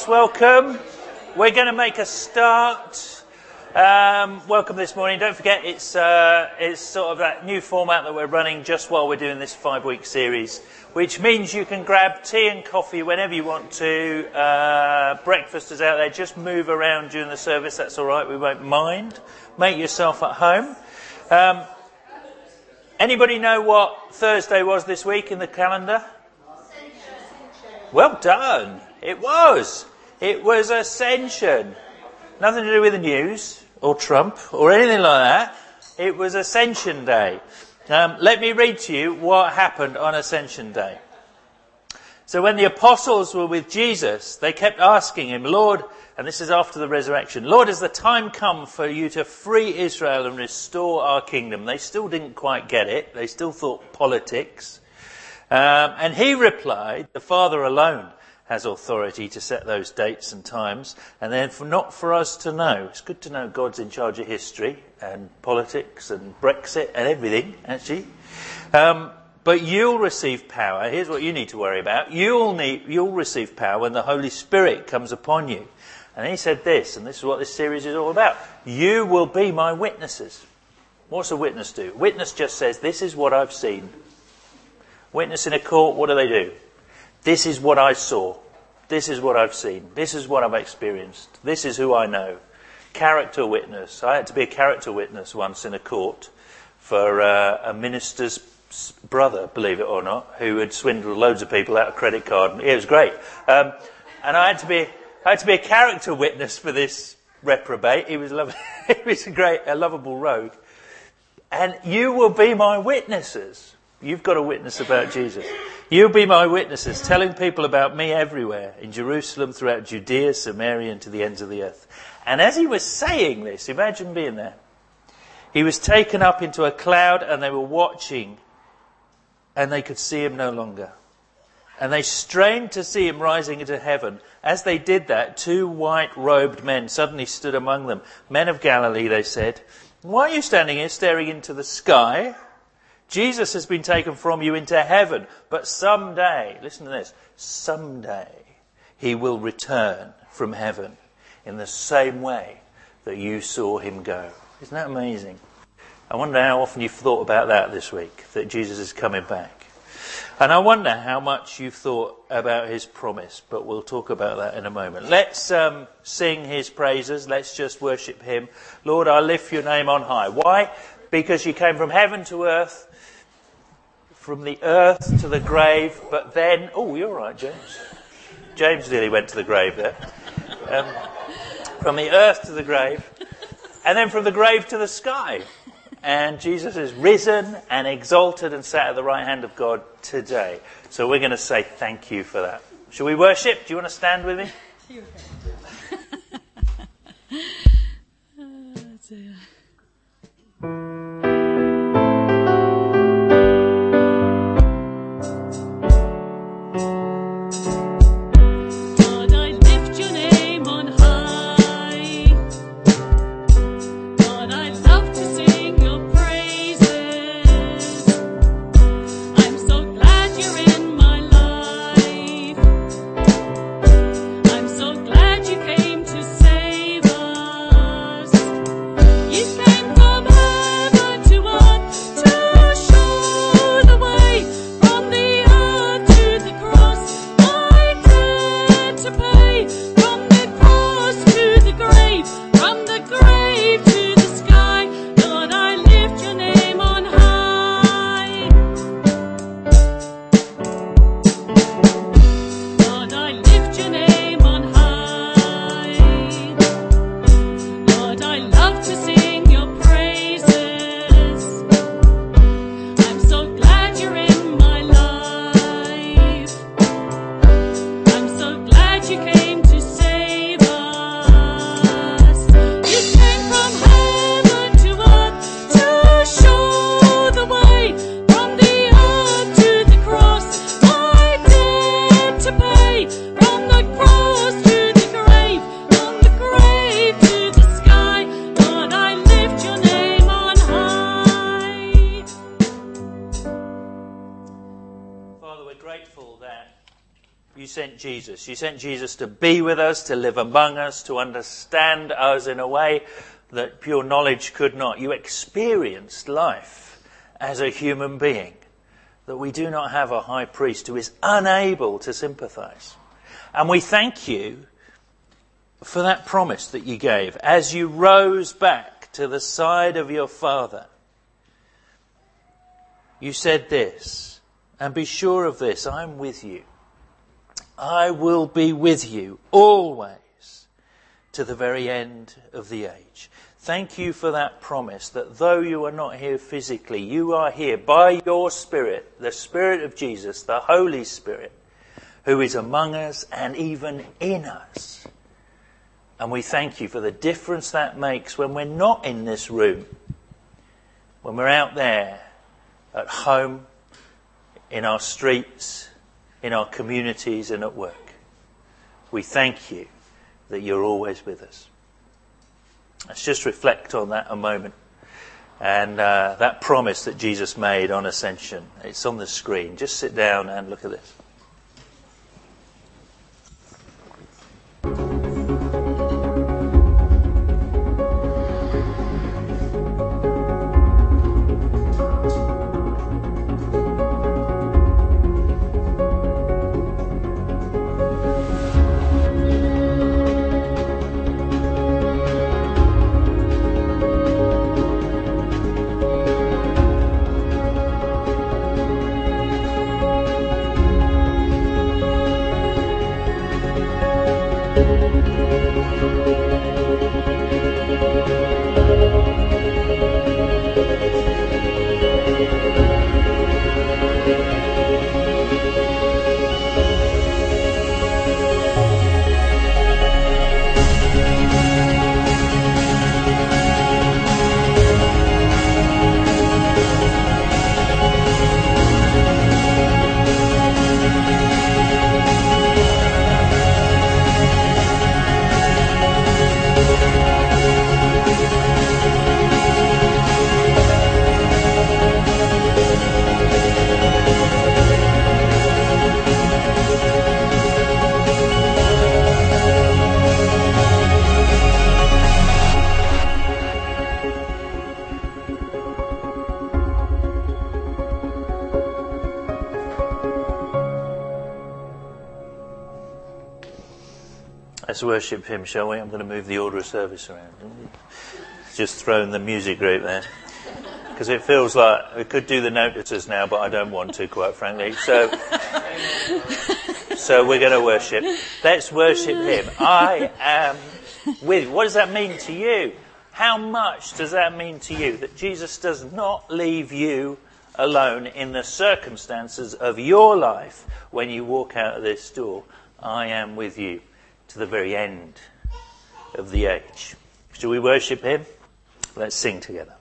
Yes, welcome. We're going to make a start. Welcome this morning. Don't forget, it's sort of that new format that we're running just while we're doing this 5-week series, which means you can grab tea and coffee whenever you want to. Breakfast is out there. Just move around during the service. That's all right. We won't mind. Make yourself at home. Anybody know what Thursday was this week in the calendar? Well done. It was Ascension. Nothing to do with the news or Trump or anything like that. It was Ascension Day. Let me read to you what happened on Ascension Day. So when the apostles were with Jesus, they kept asking him, Lord, and this is after the resurrection, Lord, has the time come for you to free Israel and restore our kingdom? They still didn't quite get it. They still thought politics. And he replied, the Father alone has authority to set those dates and times, and then not for us to know. It's good to know God's in charge of history and politics and Brexit and everything, actually. But you'll receive power. Here's what you need to worry about. You'll receive power when the Holy Spirit comes upon you. And he said this, and this is what this series is all about. You will be my witnesses. What's a witness do? A witness just says, this is what I've seen. Witness in a court, what do? This is what I saw. This is what I've seen. This is what I've experienced. This is who I know. Character witness. I had to be a character witness once in a court for a minister's brother, believe it or not, who had swindled loads of people out of credit card. It was great. And I had to be a character witness for this reprobate. He was a lovable rogue. And you will be my witnesses. You've got a witness about Jesus. You'll be my witnesses, telling people about me everywhere, in Jerusalem, throughout Judea, Samaria, and to the ends of the earth. And as he was saying this, imagine being there. He was taken up into a cloud, and they were watching, and they could see him no longer. And they strained to see him rising into heaven. As they did that, 2 white-robed men suddenly stood among them. Men of Galilee, they said, why are you standing here staring into the sky? Jesus has been taken from you into heaven, but someday, listen to this, someday he will return from heaven in the same way that you saw him go. Isn't that amazing? I wonder how often you've thought about that this week, that Jesus is coming back. And I wonder how much you've thought about his promise, but we'll talk about that in a moment. Let's sing his praises. Let's just worship him. Lord, I lift your name on high. Why? Because you came from heaven to earth, from the earth to the grave, but then... Oh, you're right, James. James nearly went to the grave there. From the earth to the grave, and then from the grave to the sky. And Jesus is risen and exalted and sat at the right hand of God today. So we're going to say thank you for that. Shall we worship? Do you want to stand with me? You came from sent Jesus. You sent Jesus to be with us, to live among us, to understand us in a way that pure knowledge could not. You experienced life as a human being, that we do not have a high priest who is unable to sympathize. And we thank you for that promise that you gave as you rose back to the side of your Father. You said this, and be sure of this, I'm with you. I will be with you always to the very end of the age. Thank you for that promise that though you are not here physically, you are here by your Spirit, the Spirit of Jesus, the Holy Spirit, who is among us and even in us. And we thank you for the difference that makes when we're not in this room, when we're out there, at home, in our streets, in our communities and at work. We thank you that you're always with us. Let's just reflect on that a moment. And that promise that Jesus made on Ascension, it's on the screen. Just sit down and look at this. Let's worship him, shall we? I'm going to move the order of service around. Just thrown the music group there. Because it feels like we could do the notices now, but I don't want to, quite frankly. So we're going to worship. Let's worship him. I am with you. What does that mean to you? How much does that mean to you that Jesus does not leave you alone in the circumstances of your life when you walk out of this door? I am with you to the very end of the age. Shall we worship him? Let's sing together.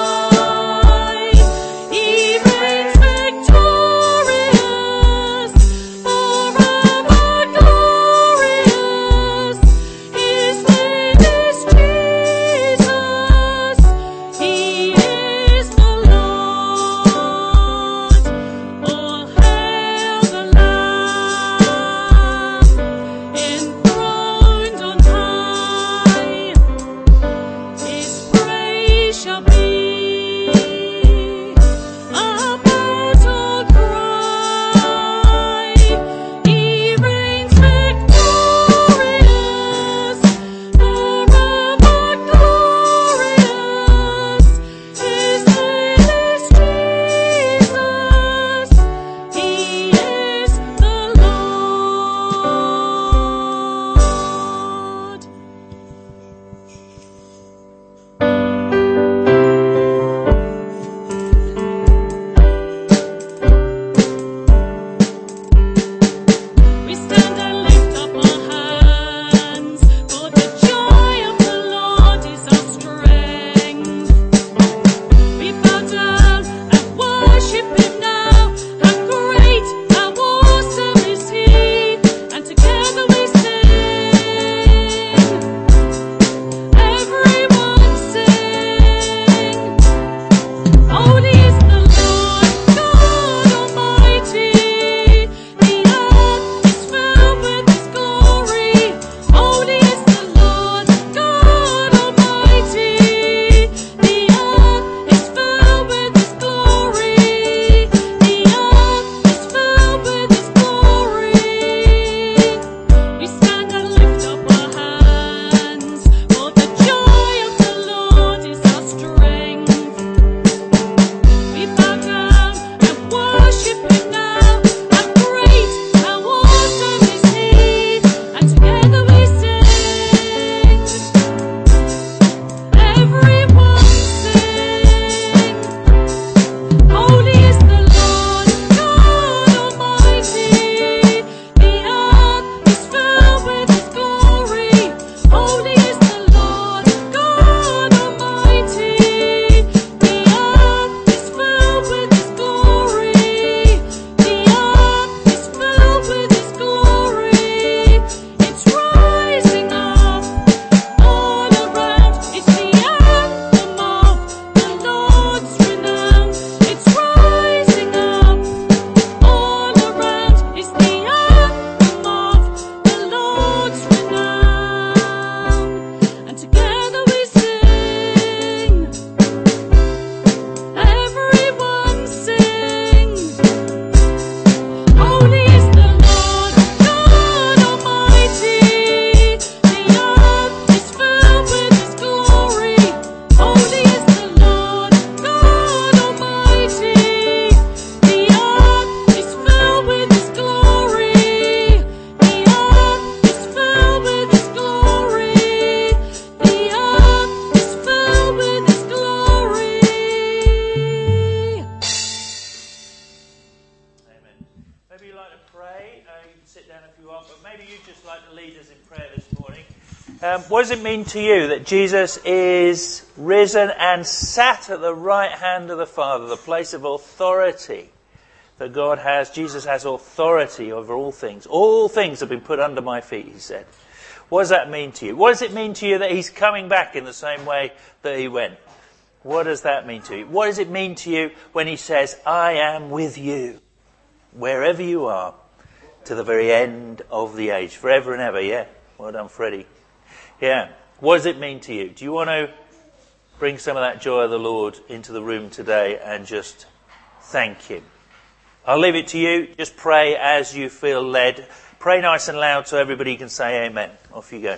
He reigns victorious. What does it mean to you that Jesus is risen and sat at the right hand of the Father, the place of authority that God has? Jesus has authority over all things. All things have been put under my feet, he said. What does that mean to you? What does it mean to you that he's coming back in the same way that he went? What does that mean to you? What does it mean to you when he says, I am with you, wherever you are, to the very end of the age, forever and ever? Yeah, well done, Freddie. Yeah, what does it mean to you? Do you want to bring some of that joy of the Lord into the room today and just thank him? I'll leave it to you. Just pray as you feel led. Pray nice and loud so everybody can say amen. Off you go.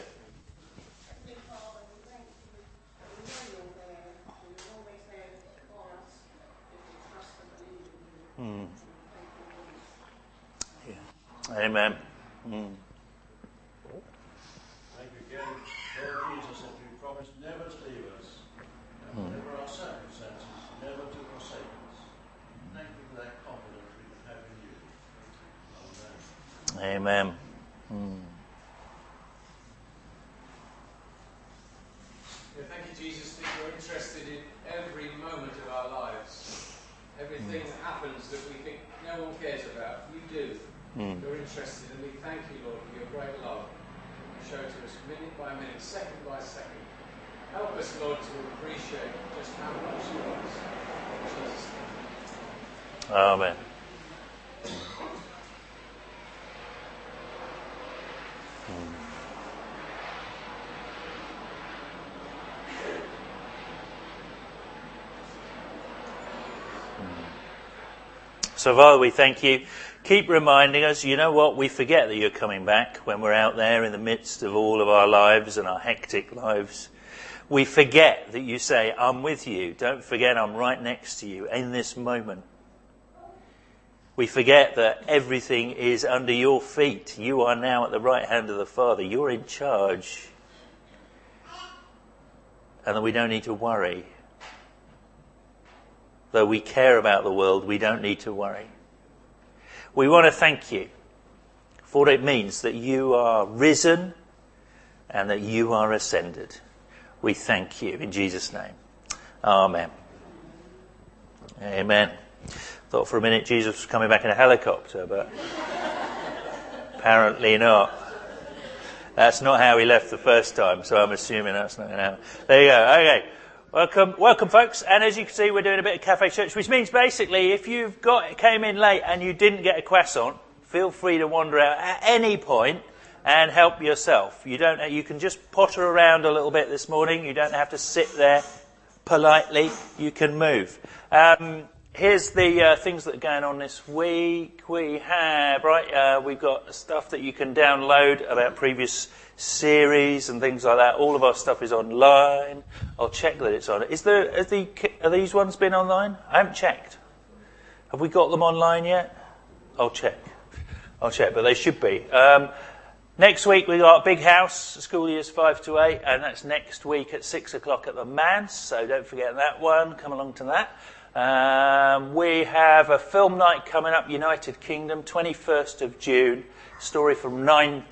Yeah. Amen. Thank you again, Lord Jesus, that you promised never to leave us, and whatever our circumstances, never to forsake us. Thank you for that confidence we can have in you. Amen. Amen. Yeah, thank you, Jesus, that you're interested in every moment of our lives. Everything that happens that we think no one cares about, you do. You're interested, and we thank you, Lord, for your great love. You show to us minute by minute, second by second. Help us, Lord, to appreciate just how much you love us. In Jesus' name. Amen. So, Father, we thank you. Keep reminding us, you know what, we forget that you're coming back when we're out there in the midst of all of our lives and our hectic lives. We forget that you say, I'm with you. Don't forget I'm right next to you in this moment. We forget that everything is under your feet. You are now at the right hand of the Father. You're in charge. And that we don't need to worry. Though we care about the world, we don't need to worry. We want to thank you for what it means that you are risen and that you are ascended. We thank you in Jesus' name. Amen. Amen. Thought for a minute Jesus was coming back in a helicopter, but apparently not. That's not how he left the first time, so I'm assuming that's not going to happen. There you go. Okay. Welcome, folks. And as you can see, we're doing a bit of Cafe Church, which means basically, if you've came in late and you didn't get a croissant, feel free to wander out at any point and help yourself. You can just potter around a little bit this morning. You don't have to sit there politely. You can move. Here's the things that are going on this week. We've got stuff that you can download about previous series and things like that. All of our stuff is online. I'll check that it's on. Are these ones been online? I haven't checked. Have we got them online yet? I'll check, but they should be. Next week we got Big House, school years 5 to 8, and that's next week at 6 o'clock at the Manse, so don't forget that one. Come along to that. We have a film night coming up, United Kingdom, 21st of June. Story from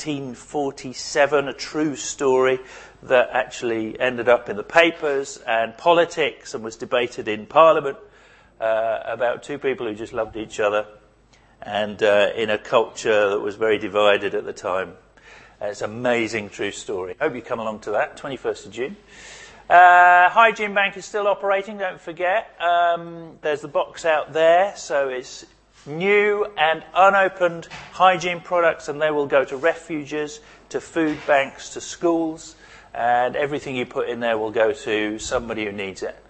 1947, a true story that actually ended up in the papers and politics and was debated in Parliament about two people who just loved each other and in a culture that was very divided at the time. It's an amazing true story. Hope you come along to that, 21st of June. Hygiene Bank is still operating, don't forget. There's the box out there, so it's new and unopened hygiene products, and they will go to refuges, to food banks, to schools, and everything you put in there will go to somebody who needs it.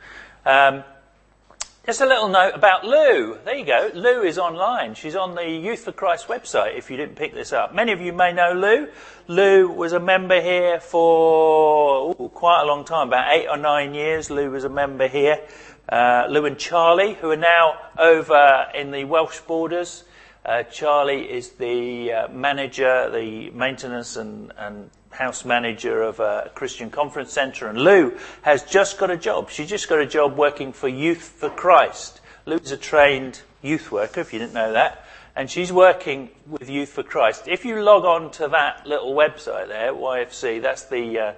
Just a little note about Lou. There you go. Lou is online. She's on the Youth for Christ website, if you didn't pick this up. Many of you may know Lou. Lou was a member here for quite a long time, about 8 or 9 years. Lou was a member here. Lou and Charlie, who are now over in the Welsh borders. Charlie is the manager, the maintenance and house manager of a Christian conference centre, and Lou has just got a job. She just got a job working for Youth for Christ. Lou's a trained youth worker, if you didn't know that, And she's working with Youth for Christ. If you log on to that little website there, YFC, that's the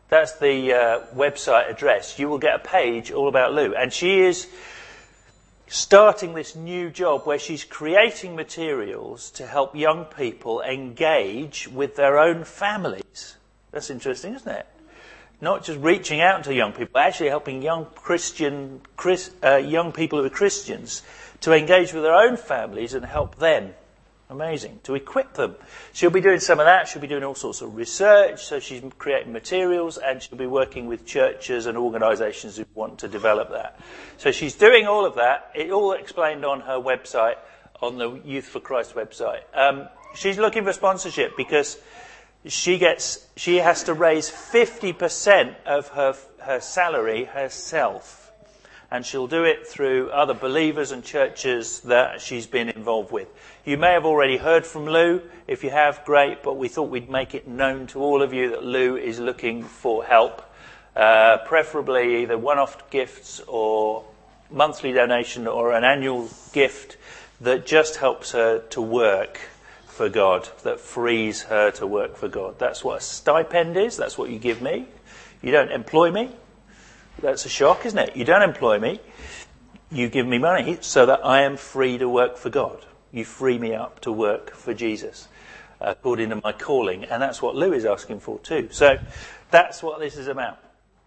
website address, you will get a page all about Lou. And she is starting this new job where she's creating materials to help young people engage with their own families. That's interesting, isn't it? Not just reaching out to young people, but actually helping young people who are Christians to engage with their own families and help them. Amazing. To equip them. She'll be doing some of that. She'll be doing all sorts of research. So she's creating materials, and she'll be working with churches and organisations who want to develop that. So she's doing all of that. It all explained on her website, on the Youth for Christ website. She's looking for sponsorship because she has to raise 50% of her salary herself. And she'll do it through other believers and churches that she's been involved with. You may have already heard from Lou. If you have, great. But we thought we'd make it known to all of you that Lou is looking for help. Preferably either one-off gifts or monthly donation or an annual gift that just helps her to work for God, that frees her to work for God. That's what a stipend is. That's what you give me. You don't employ me. That's a shock, isn't it? You don't employ me. You give me money so that I am free to work for God. You free me up to work for Jesus according to my calling. And that's what Lou is asking for too. So that's what this is about.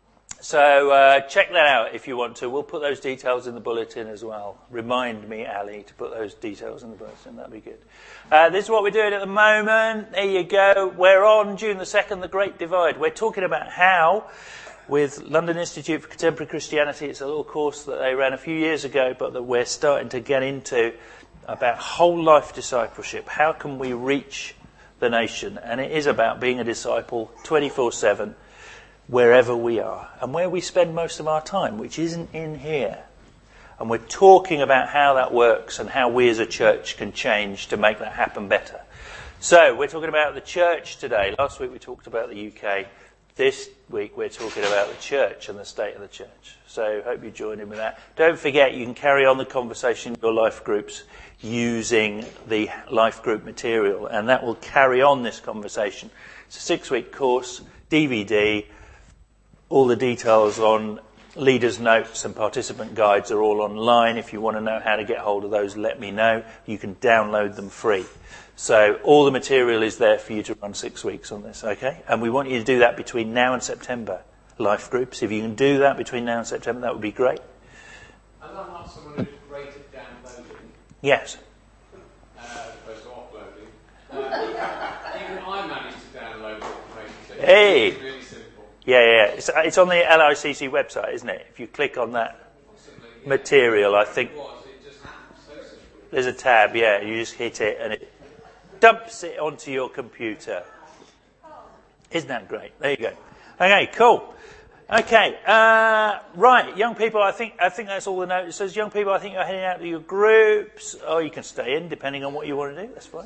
So check that out if you want to. We'll put those details in the bulletin as well. Remind me, Ali, to put those details in the bulletin. That'd be good. This is what we're doing at the moment. There you go. We're on June the 2nd, The Great Divide. We're talking about how, with London Institute for Contemporary Christianity, it's a little course that they ran a few years ago, but that we're starting to get into, about whole life discipleship. How can we reach the nation? And it is about being a disciple 24/7, wherever we are, and where we spend most of our time, which isn't in here. And we're talking about how that works and how we as a church can change to make that happen better. So we're talking about the church today. Last week we talked about the UK. This week we're talking about the church and the state of the church. So hope you join in with that. Don't forget, you can carry on the conversation in your life groups using the life group material, and that will carry on this conversation. It's a 6-week course, DVD. All the details on leaders' notes and participant guides are all online. If you want to know how to get hold of those, let me know. You can download them free. So all the material is there for you to run 6 weeks on this, okay? And we want you to do that between now and September, life groups. If you can do that between now and September, that would be great. And I'm not someone who's great at downloading. Yes. As opposed to offloading. Even I managed to download information. Hey! It's really simple. Yeah. It's on the LICC website, isn't it? If you click on that material, I think It just happened so simple. there's a tab, yeah. You just hit it and it dumps it onto your computer. Isn't that great? There you go. Okay, cool. Okay, right, young people, I think that's all the notices. Young people, I think you're heading out to your groups. Oh, you can stay in, depending on what you want to do. That's fine.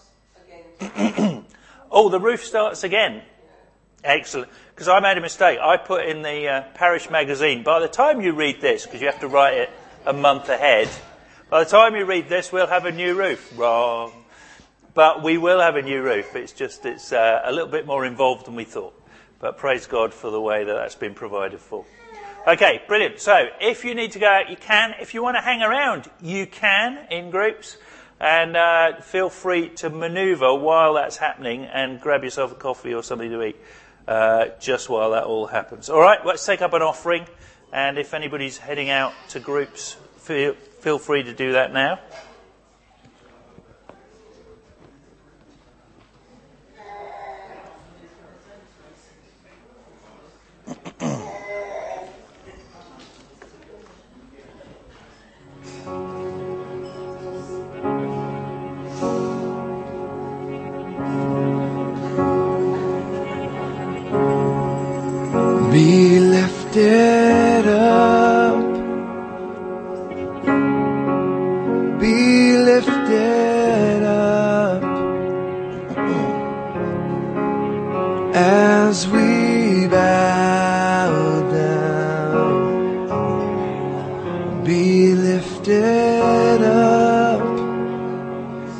Oh, the roof starts again. Excellent. Because I made a mistake. I put in the parish magazine. By the time you read this, because you have to write it a month ahead, by the time you read this, we'll have a new roof. Wrong. But we will have a new roof. It's a little bit more involved than we thought. But praise God for the way that that's been provided for. Okay, brilliant. So if you need to go out, you can. If you want to hang around, you can in groups. And feel free to manoeuvre while that's happening and grab yourself a coffee or something to eat just while that all happens. All right, let's take up an offering. And if anybody's heading out to groups, feel free to do that now. Be lifted up, be lifted up, as we bow down. Be lifted up,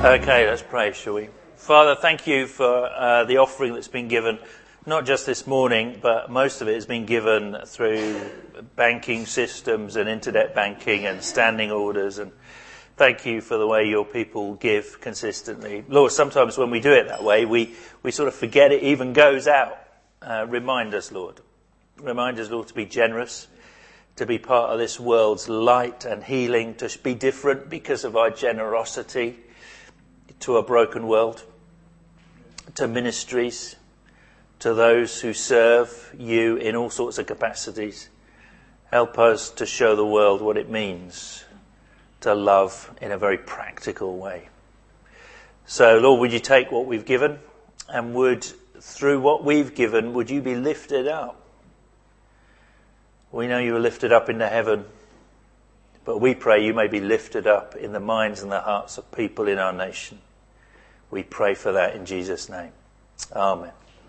Okay, let's pray, shall we? Father, thank you for the offering that's been given, not just this morning, but most of it has been given through banking systems and internet banking and standing orders. And thank you for the way your people give consistently. Lord, sometimes when we do it that way, we sort of forget it even goes out. Remind us, Lord. Remind us, Lord, to be generous, to be part of this world's light and healing, to be different because of our generosity to a broken world, to ministries, to those who serve you in all sorts of capacities. Help us to show the world what it means to love in a very practical way. So, Lord, would you take what we've given, and would, through what we've given, would you be lifted up? We know you are lifted up into heaven, but we pray you may be lifted up in the minds and the hearts of people in our nation. We pray for that in Jesus' name. Amen.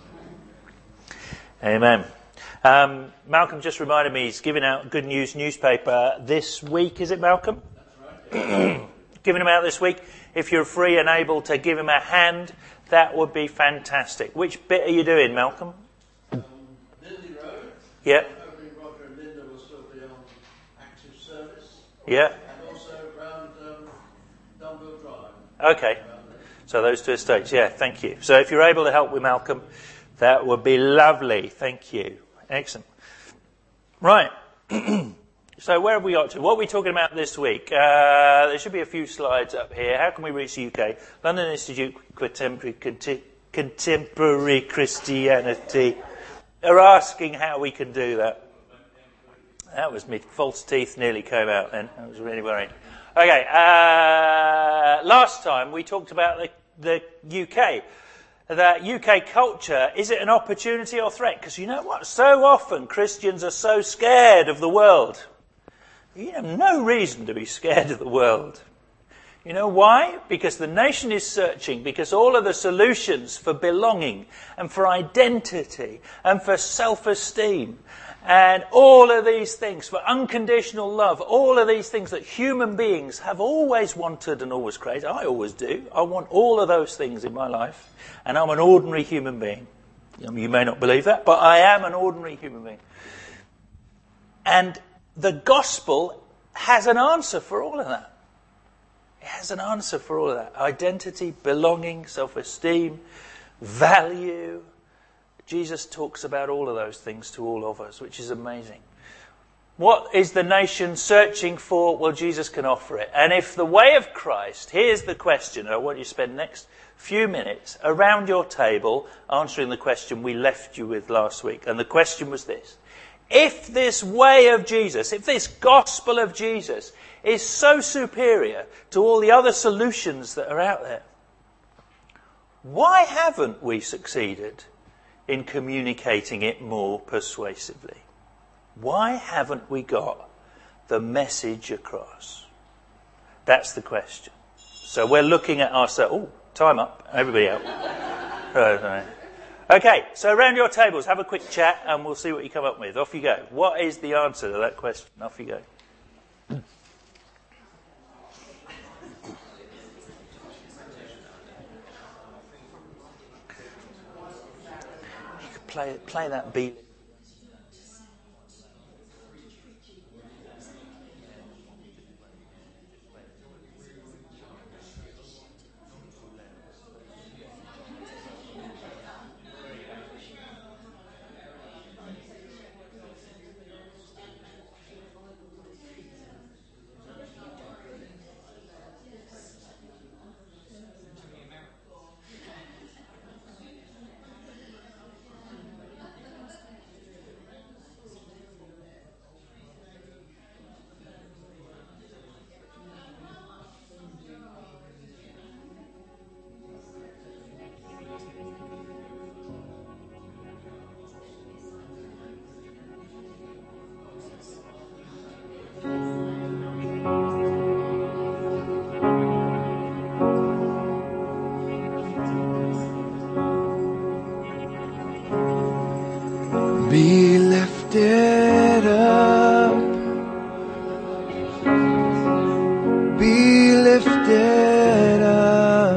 Amen. Malcolm just reminded me he's giving out Good News newspaper this week. Is it, Malcolm? That's right. Giving him out this week. If you're free and able to give him a hand, that would be fantastic. Which bit are you doing, Malcolm? Lindley Road. Yep. Hoping Roger and Linda will still be on active service. Yeah. And also around Dunville Drive. Okay. So those two estates, yeah, thank you. So if you're able to help with Malcolm, that would be lovely. Thank you. Excellent. Right. So where have we got to? What are we talking about this week? There should be a few slides up here. How can we reach the UK? London Institute for Contemporary Christianity are asking how we can do that. That was me. False teeth nearly came out then. I was really worried. Okay, last time we talked about the UK. That UK culture, is it an opportunity or threat? Because you know what? So often Christians are so scared of the world. You have no reason to be scared of the world. You know why? Because the nation is searching, because all of the solutions for belonging and for identity and for self-esteem and all of these things, for unconditional love, all of these things that human beings have always wanted and always craved. I always do. I want all of those things in my life. And I'm an ordinary human being. You may not believe that, but I am an ordinary human being. And the gospel has an answer for all of that. It has an answer for all of that. Identity, belonging, self-esteem, value. Jesus talks about all of those things to all of us, which is amazing. What is the nation searching for? Well, Jesus can offer it. And if the way of Christ, here's the question. I want you to spend the next few minutes around your table answering the question we left you with last week. And the question was this. If this way of Jesus, if this gospel of Jesus is so superior to all the other solutions that are out there, why haven't we succeeded in communicating it more persuasively? Why haven't we got the message across? That's the question. So we're looking at ourselves. Oh, time up. Everybody out. Okay, so around your tables, have a quick chat and we'll see what you come up with. Off you go. What is the answer to that question? Off you go. You could play that beat. Be lifted up, be lifted up.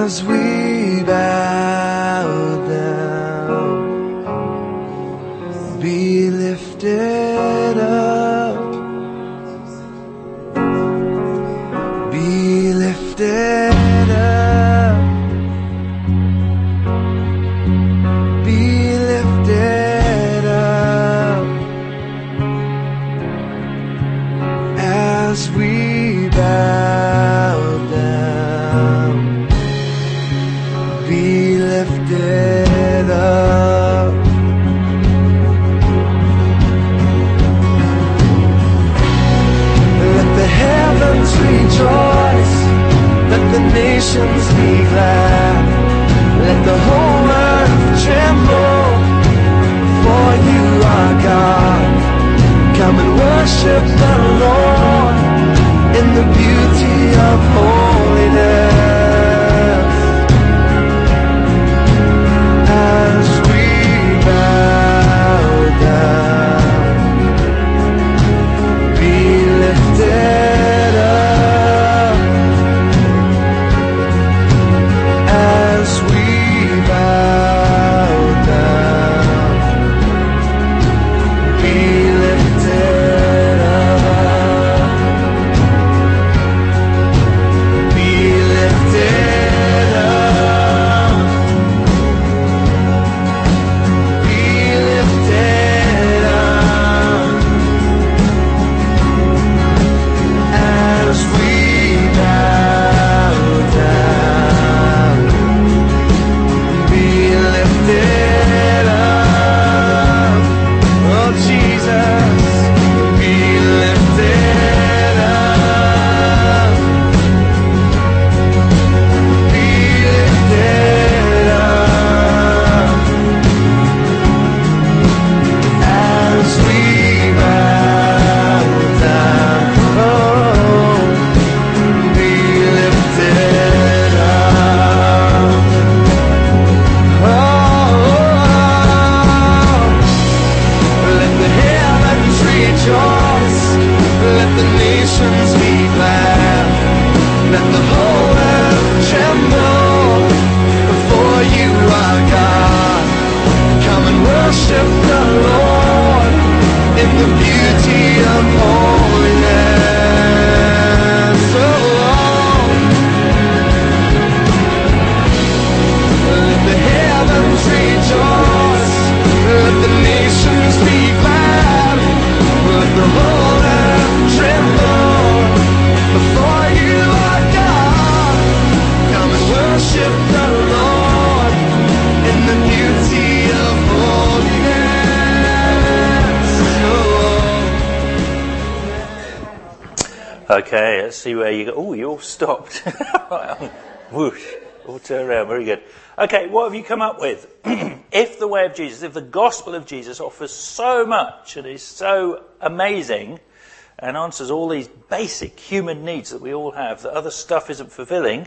as we bow down, be lifted up, be lifted up, be lifted up, as we bow down, be lifted up. Let the heavens rejoice, let the nations be glad, let the whole earth tremble, for you are God. Come and worship the Lord in the beauty of holiness, as we bow down, be lifted up, as we bow down, be lifted up, be lifted up, be lifted up, as we bow down, be lifted up, oh Jesus, be lifted up, be lifted up, as we bow down, oh, be lifted up, oh, let the heavens rejoice, let the nations be glad, let the whole earth tremble, for you are God. Come and worship the Lord in the beauty of holiness. Oh, let the heavens rejoice, let the nations be glad, let the whole earth tremble, before you are God. Come and worship the Lord in the beauty of holiness. Okay, let's see where you go. Oh, you all stopped. Whoosh. All turn around. Very good. Okay, what have you come up with? If the way of Jesus, if the gospel of Jesus offers so much and is so amazing and answers all these basic human needs that we all have that other stuff isn't fulfilling,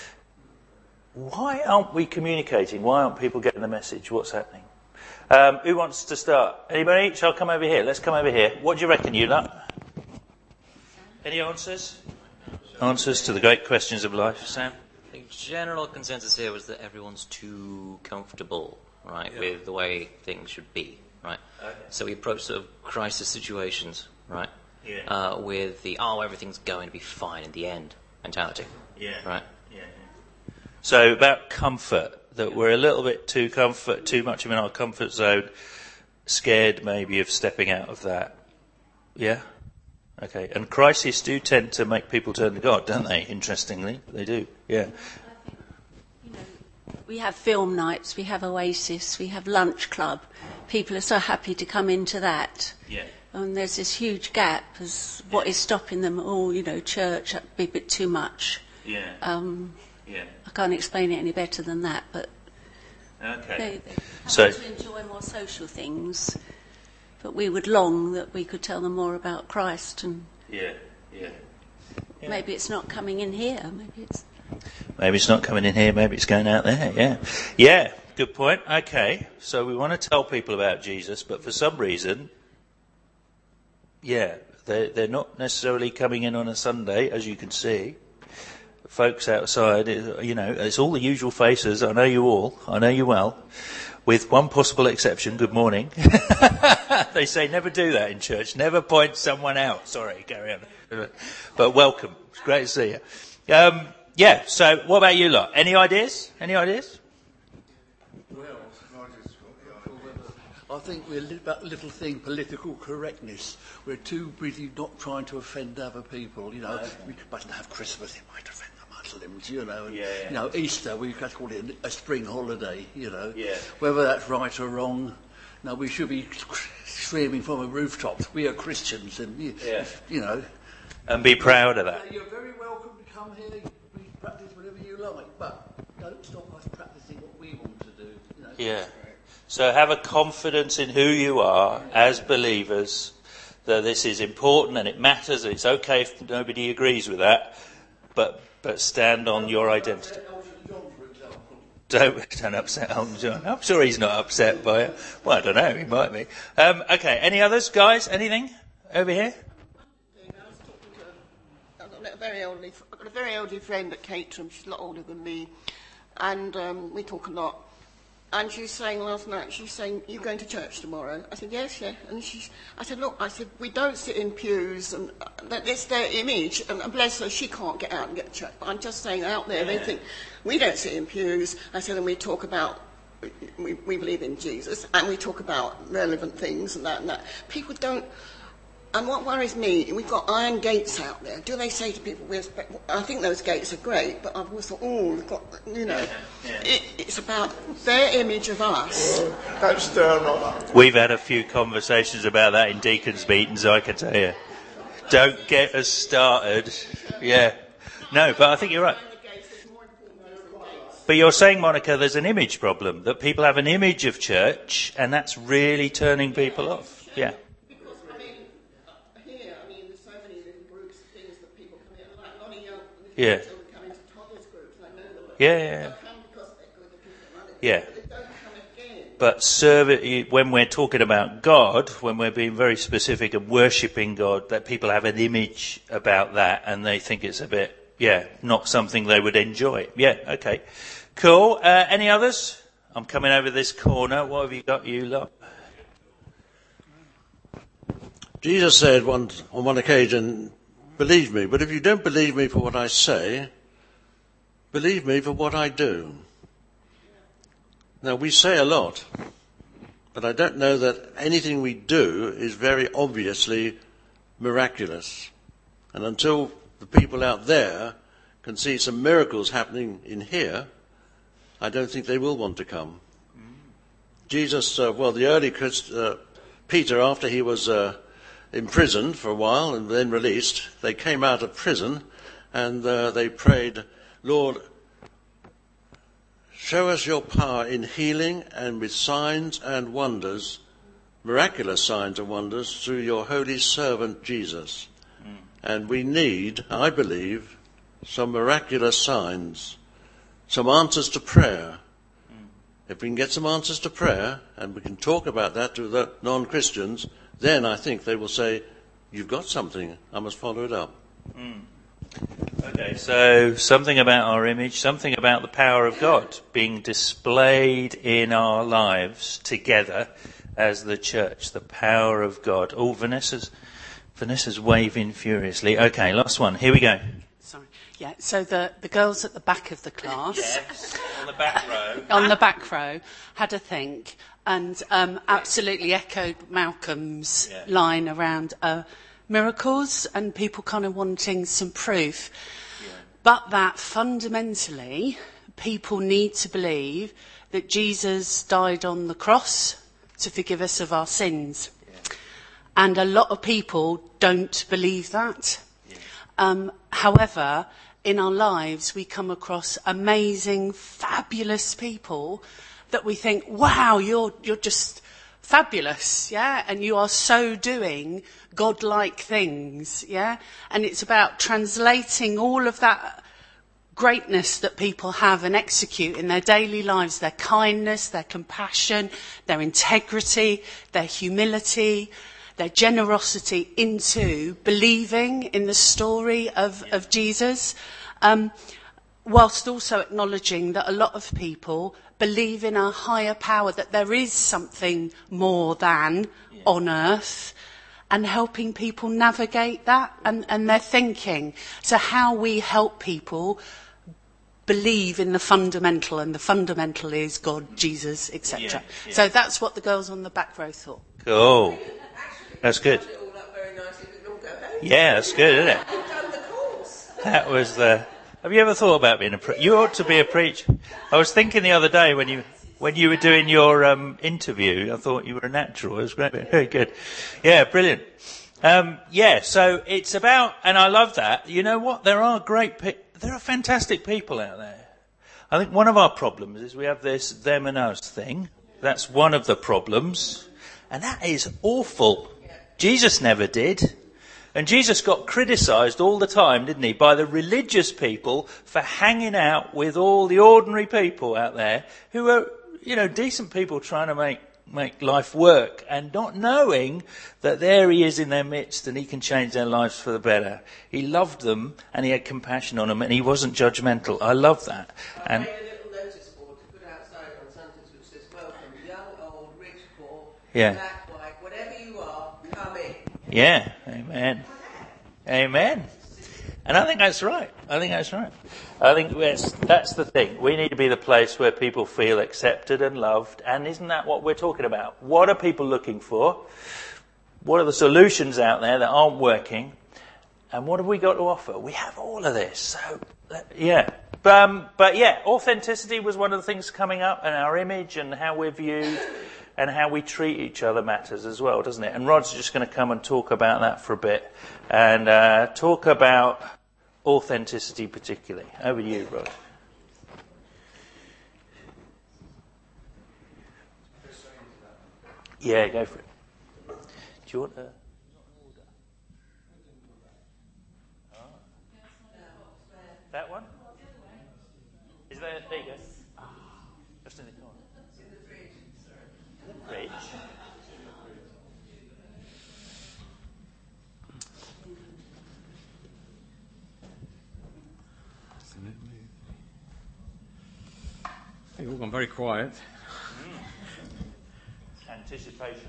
why aren't we communicating? Why aren't people getting the message? What's happening? Who wants to start? Anybody? Shall I come over here? Let's come over here. What do you reckon, Eula? Any answers? Answers to the great questions of life, Sam? I think general consensus here was that everyone's too comfortable, right, with the way things should be, right? Okay. So we approach sort of crisis situations, right, with the everything's going to be fine in the end mentality, right? Yeah. So about comfort, that we're a little bit too much in our comfort zone, scared maybe of stepping out of that. Yeah? Okay. And crises do tend to make people turn to God, don't they? Interestingly, they do. Yeah. We have film nights, we have Oasis, we have lunch club. People are so happy to come into that. Yeah. And there's this huge gap as what is stopping them all, church, that'd be a bit too much. Yeah. I can't explain it any better than that, but okay. they have to enjoy more social things. But we would long that we could tell them more about Christ, and maybe it's not coming in here. Maybe it's not coming in here. Maybe it's going out there. Yeah. Good point. Okay. So we want to tell people about Jesus, but for some reason, they're not necessarily coming in on a Sunday, as you can see. folks outside, it's all the usual faces. I know you all. I know you well. With one possible exception, good morning. They say never do that in church. Never point someone out. Sorry, carry on. But welcome. It's great to see you. So what about you lot? Any ideas? Well, I think we're about little thing, political correctness. We're too busy not trying to offend other people. We mustn't have Christmas, it might offend the Muslims, Easter, we could call it a spring holiday, Whether that's right or wrong, no, we should be screaming from a rooftop, we are Christians, and, And be proud of that. You're very welcome to come here, we practice whatever you like, but don't stop us practicing what we want to do, Yeah. So have a confidence in who you are as believers, that this is important and it matters, and it's okay if nobody agrees with that, but stand on your identity. Don't upset Elton John. I'm sure he's not upset by it. Well, I don't know, he might be. Okay, any others, guys? Anything over here? I've got a very elderly friend at Caterham. She's a lot older than me, and we talk a lot. And she was saying last night, you're going to church tomorrow? I said, yes, yeah. And I said, we don't sit in pews, and that's their image. And bless her, she can't get out and get to church. But I'm just saying out there, they think, we don't sit in pews. I said, and we talk about, we believe in Jesus, and we talk about relevant things and that. People don't. And what worries me, we've got iron gates out there. Do they say to people, I think those gates are great, but I've always thought, we've got, it's about their image of us. Don't stir them up. We've had a few conversations about that in deacons' meetings, I can tell you. Don't get us started. Yeah. No, but I think you're right. But you're saying, Monica, there's an image problem, that people have an image of church, and that's really turning people off. Yeah. Yeah. Yeah. But when we're talking about God, when we're being very specific and worshipping God, that people have an image about that and they think it's a bit, not something they would enjoy. Yeah, okay. Cool. Any others? I'm coming over this corner. What have you got, you lot? Jesus said on one occasion, believe me, but if you don't believe me for what I say, believe me for what I do. Now, we say a lot, but I don't know that anything we do is very obviously miraculous. And until the people out there can see some miracles happening in here, I don't think they will want to come. Jesus, the early Peter, after he was imprisoned for a while and then released, they came out of prison and they prayed, Lord, show us your power in healing and with signs and wonders, miraculous signs and wonders through your holy servant Jesus. And we need, I believe, some miraculous signs, some answers to prayer. If we can get some answers to prayer, and we can talk about that to the non-Christians, then I think they will say, you've got something, I must follow it up. Okay, so something about our image, something about the power of God being displayed in our lives together as the church, the power of God. Oh, Vanessa's waving furiously. Okay, last one, here we go. Sorry. Yeah, so the girls at the back of the class, yes, on the back row, had a think and absolutely echoed Malcolm's line around miracles and people kind of wanting some proof. Yeah. But that fundamentally, people need to believe that Jesus died on the cross to forgive us of our sins. Yeah. And a lot of people don't believe that. Yeah. However, in our lives, we come across amazing, fabulous people that we think, wow, you're just fabulous, yeah? And you are so doing godlike things, yeah? And it's about translating all of that greatness that people have and execute in their daily lives, their kindness, their compassion, their integrity, their humility, their generosity into believing in the story of Jesus. whilst also acknowledging that a lot of people believe in a higher power, that there is something more than on earth, and helping people navigate that and their thinking. So how we help people believe in the fundamental, and the fundamental is God, Jesus, etc. So that's what the girls on the back row thought. Cool. That's good. Yeah, that's good, isn't it? That was the... Have you ever thought about being a preacher? You ought to be a preacher. I was thinking the other day when you were doing your interview, I thought you were a natural. It was great. Very good. Yeah, brilliant. So it's about, and I love that. You know what? There are fantastic people out there. I think one of our problems is we have this them and us thing. That's one of the problems. And that is awful. Jesus never did. And Jesus got criticised all the time, didn't he, by the religious people for hanging out with all the ordinary people out there who are, decent people trying to make life work, and not knowing that there he is in their midst and he can change their lives for the better. He loved them and he had compassion on them and he wasn't judgmental. I love that. And made a little notice board to put outside on Sundays which says, welcome, young, old, rich, poor, black, white, whatever you are, come in. Yeah, amen. Amen. And I think that's right. I think that's the thing. We need to be the place where people feel accepted and loved. And isn't that what we're talking about? What are people looking for? What are the solutions out there that aren't working? And what have we got to offer? We have all of this. So, yeah. But authenticity was one of the things coming up, and our image and how we're viewed and how we treat each other matters as well, doesn't it? And Rod's just going to come and talk about that for a bit and talk about authenticity particularly. Over to you, Rod. Yeah, go for it. Do you want a... That one? Is there you go. Just in the corner. In the fridge. In the fridge. You've all gone very quiet. Anticipation.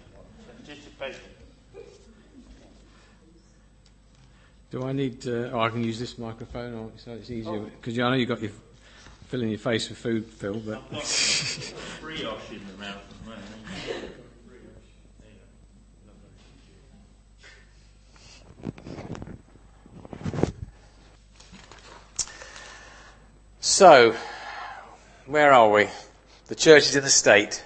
Do I need... I can use this microphone, so it's easier. Because I know you've got your filling your face with food, Phil, but... I've got brioche in the mouth. So, where are we? The church is in a state.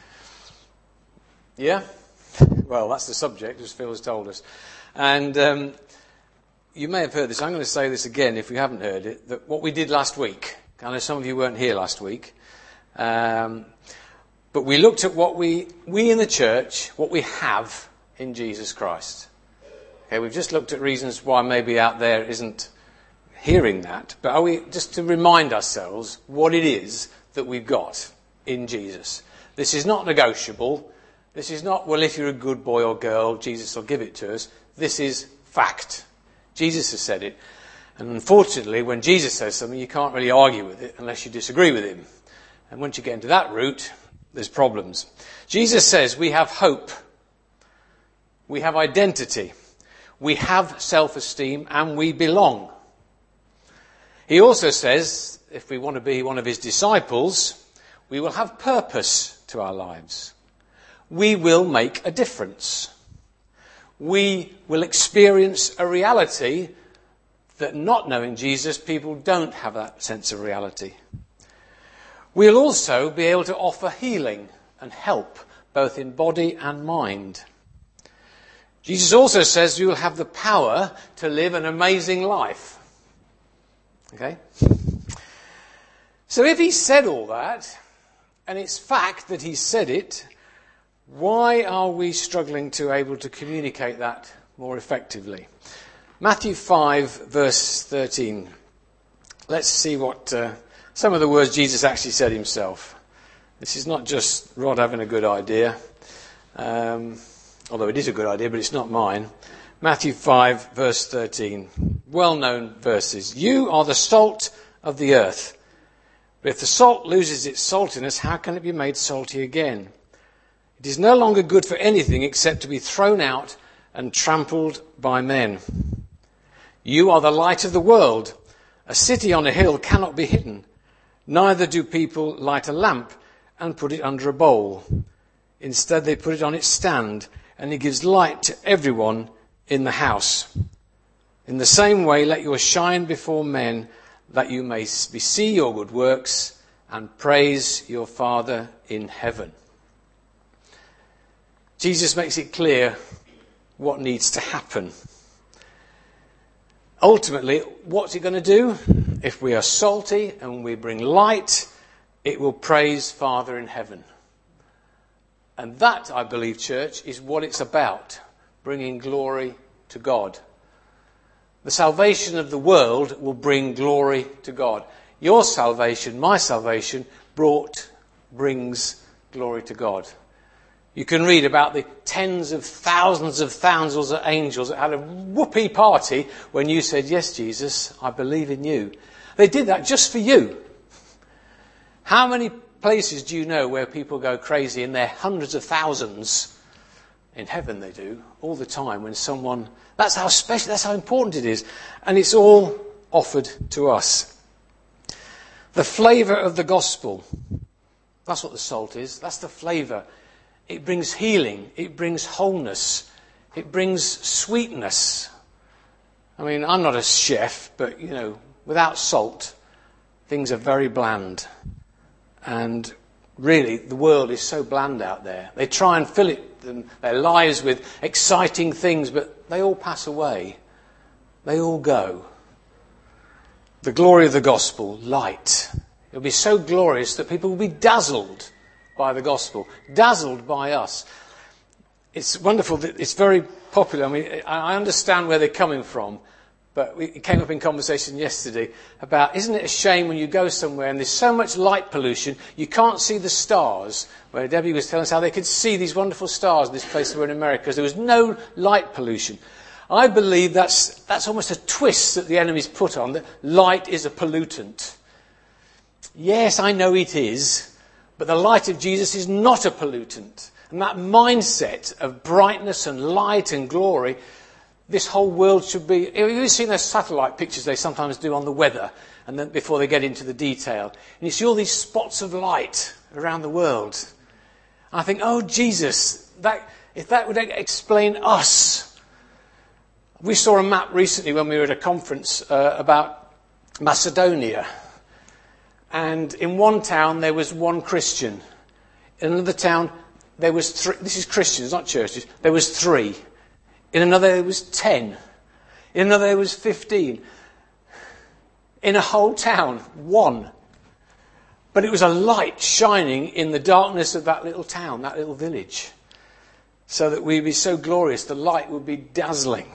Yeah? Well, that's the subject, as Phil has told us. And you may have heard this. I'm going to say this again if you haven't heard it, that what we did last week, I know some of you weren't here last week, but we looked at what we in the church, what we have in Jesus Christ. Okay, we've just looked at reasons why maybe out there isn't hearing that, but are we just to remind ourselves what it is that we've got in Jesus. This is not negotiable. This is not, well, if you're a good boy or girl, Jesus will give it to us. This is fact. Jesus has said it. And unfortunately, when Jesus says something, you can't really argue with it unless you disagree with him. And once you get into that route, there's problems. Jesus says we have hope. We have identity. We have self-esteem and we belong. He also says, if we want to be one of his disciples, we will have purpose to our lives. We will make a difference. We will experience a reality that, not knowing Jesus, people don't have that sense of reality. We'll also be able to offer healing and help, both in body and mind. Jesus also says we will have the power to live an amazing life. Okay? So if he said all that, and it's fact that he said it, why are we struggling to able to communicate that more effectively? Matthew 5, verse 13. Let's see what some of the words Jesus actually said himself. This is not just Rod having a good idea, although it is a good idea, but it's not mine. Matthew 5, verse 13. Well-known verses. You are the salt of the earth. But if the salt loses its saltiness, how can it be made salty again? It is no longer good for anything except to be thrown out and trampled by men. You are the light of the world. A city on a hill cannot be hidden. Neither do people light a lamp and put it under a bowl. Instead, they put it on its stand, and it gives light to everyone in the house. In the same way, let your shine before men, that you may see your good works and praise your Father in heaven. Jesus makes it clear what needs to happen. Ultimately, what's it going to do? If we are salty and we bring light, it will praise Father in heaven. And that, I believe, church, is what it's about, bringing glory to God. The salvation of the world will bring glory to God. Your salvation, my salvation, brings glory to God. You can read about the tens of thousands of angels that had a whoopee party when you said, yes, Jesus, I believe in you. They did that just for you. How many places do you know where people go crazy in their hundreds of thousands? In heaven they do, all the time when someone... That's how special, that's how important it is. And it's all offered to us. The flavour of the gospel. That's what the salt is. That's the flavour. It brings healing. It brings wholeness. It brings sweetness. I mean, I'm not a chef, but, without salt, things are very bland. And really, the world is so bland out there. They try and fill their lives with exciting things, but they all pass away. They all go. The glory of the gospel, light. It'll be so glorious that people will be dazzled by the gospel, dazzled by us. It's wonderful that it's very popular. I mean, I understand where they're coming from, but it came up in conversation yesterday about, isn't it a shame when you go somewhere and there's so much light pollution, you can't see the stars, where Debbie was telling us how they could see these wonderful stars in this place they were in America, because there was no light pollution. I believe that's almost a twist that the enemy's put on, that light is a pollutant. Yes, I know it is, but the light of Jesus is not a pollutant. And that mindset of brightness and light and glory, this whole world should be... You've seen those satellite pictures they sometimes do on the weather, and then before they get into the detail. And you see all these spots of light around the world. And I think, oh, Jesus, if that would explain us. We saw a map recently when we were at a conference about Macedonia. And in one town there was one Christian. In another town there was 3. This is Christians, not churches. There was 3. In another there was 10. In another there was 15. In a whole town, 1. But it was a light shining in the darkness of that little town, that little village. So that we'd be so glorious, the light would be dazzling.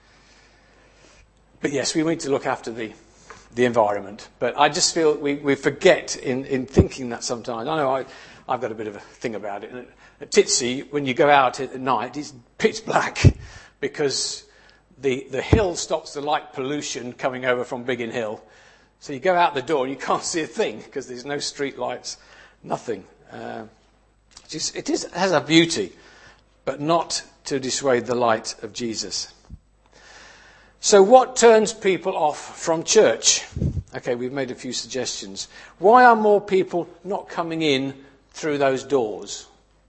But yes, we need to look after the environment. But I just feel we forget in thinking that sometimes. I know I've got a bit of a thing about it. And at Titsy, when you go out at night, it's pitch black because the hill stops the light pollution coming over from Biggin Hill. So you go out the door and you can't see a thing because there's no street lights, nothing. It has a beauty, but not to dissuade the light of Jesus. So what turns people off from church? Okay, we've made a few suggestions. Why are more people not coming in through those doors?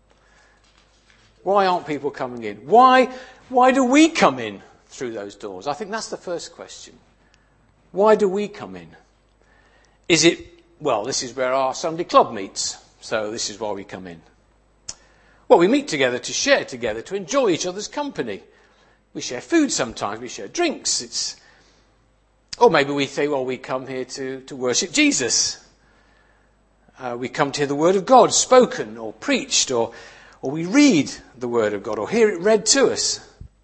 Why aren't people coming in? Why do we come in through those doors? I think that's the first question. Why do we come in? Is it, well, this is where our Sunday club meets, so this is why we come in. Well, we meet together to share together, to enjoy each other's company. We share food sometimes, we share drinks. Or maybe we say, well, we come here to worship Jesus. We come to hear the word of God spoken or preached, or we read the word of God or hear it read to us.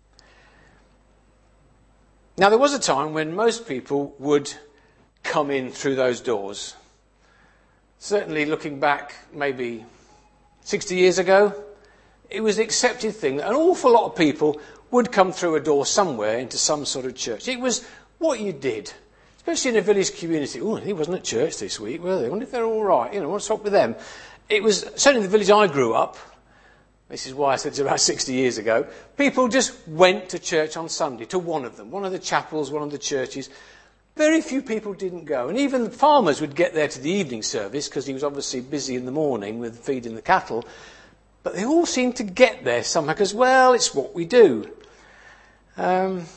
Now, there was a time when most people would come in through those doors. Certainly looking back maybe 60 years ago, it was an accepted thing that an awful lot of people would come through a door somewhere into some sort of church. It was what you did. especially in a village community. Oh, he wasn't at church this week, were they? I wonder if they're all right. What's up with them? It was, certainly in the village I grew up, this is why I said it's about 60 years ago, people just went to church on Sunday, to one of them, one of the chapels, one of the churches. Very few people didn't go. And even the farmers would get there to the evening service, because he was obviously busy in the morning with feeding the cattle. But they all seemed to get there somehow, because, well, it's what we do. And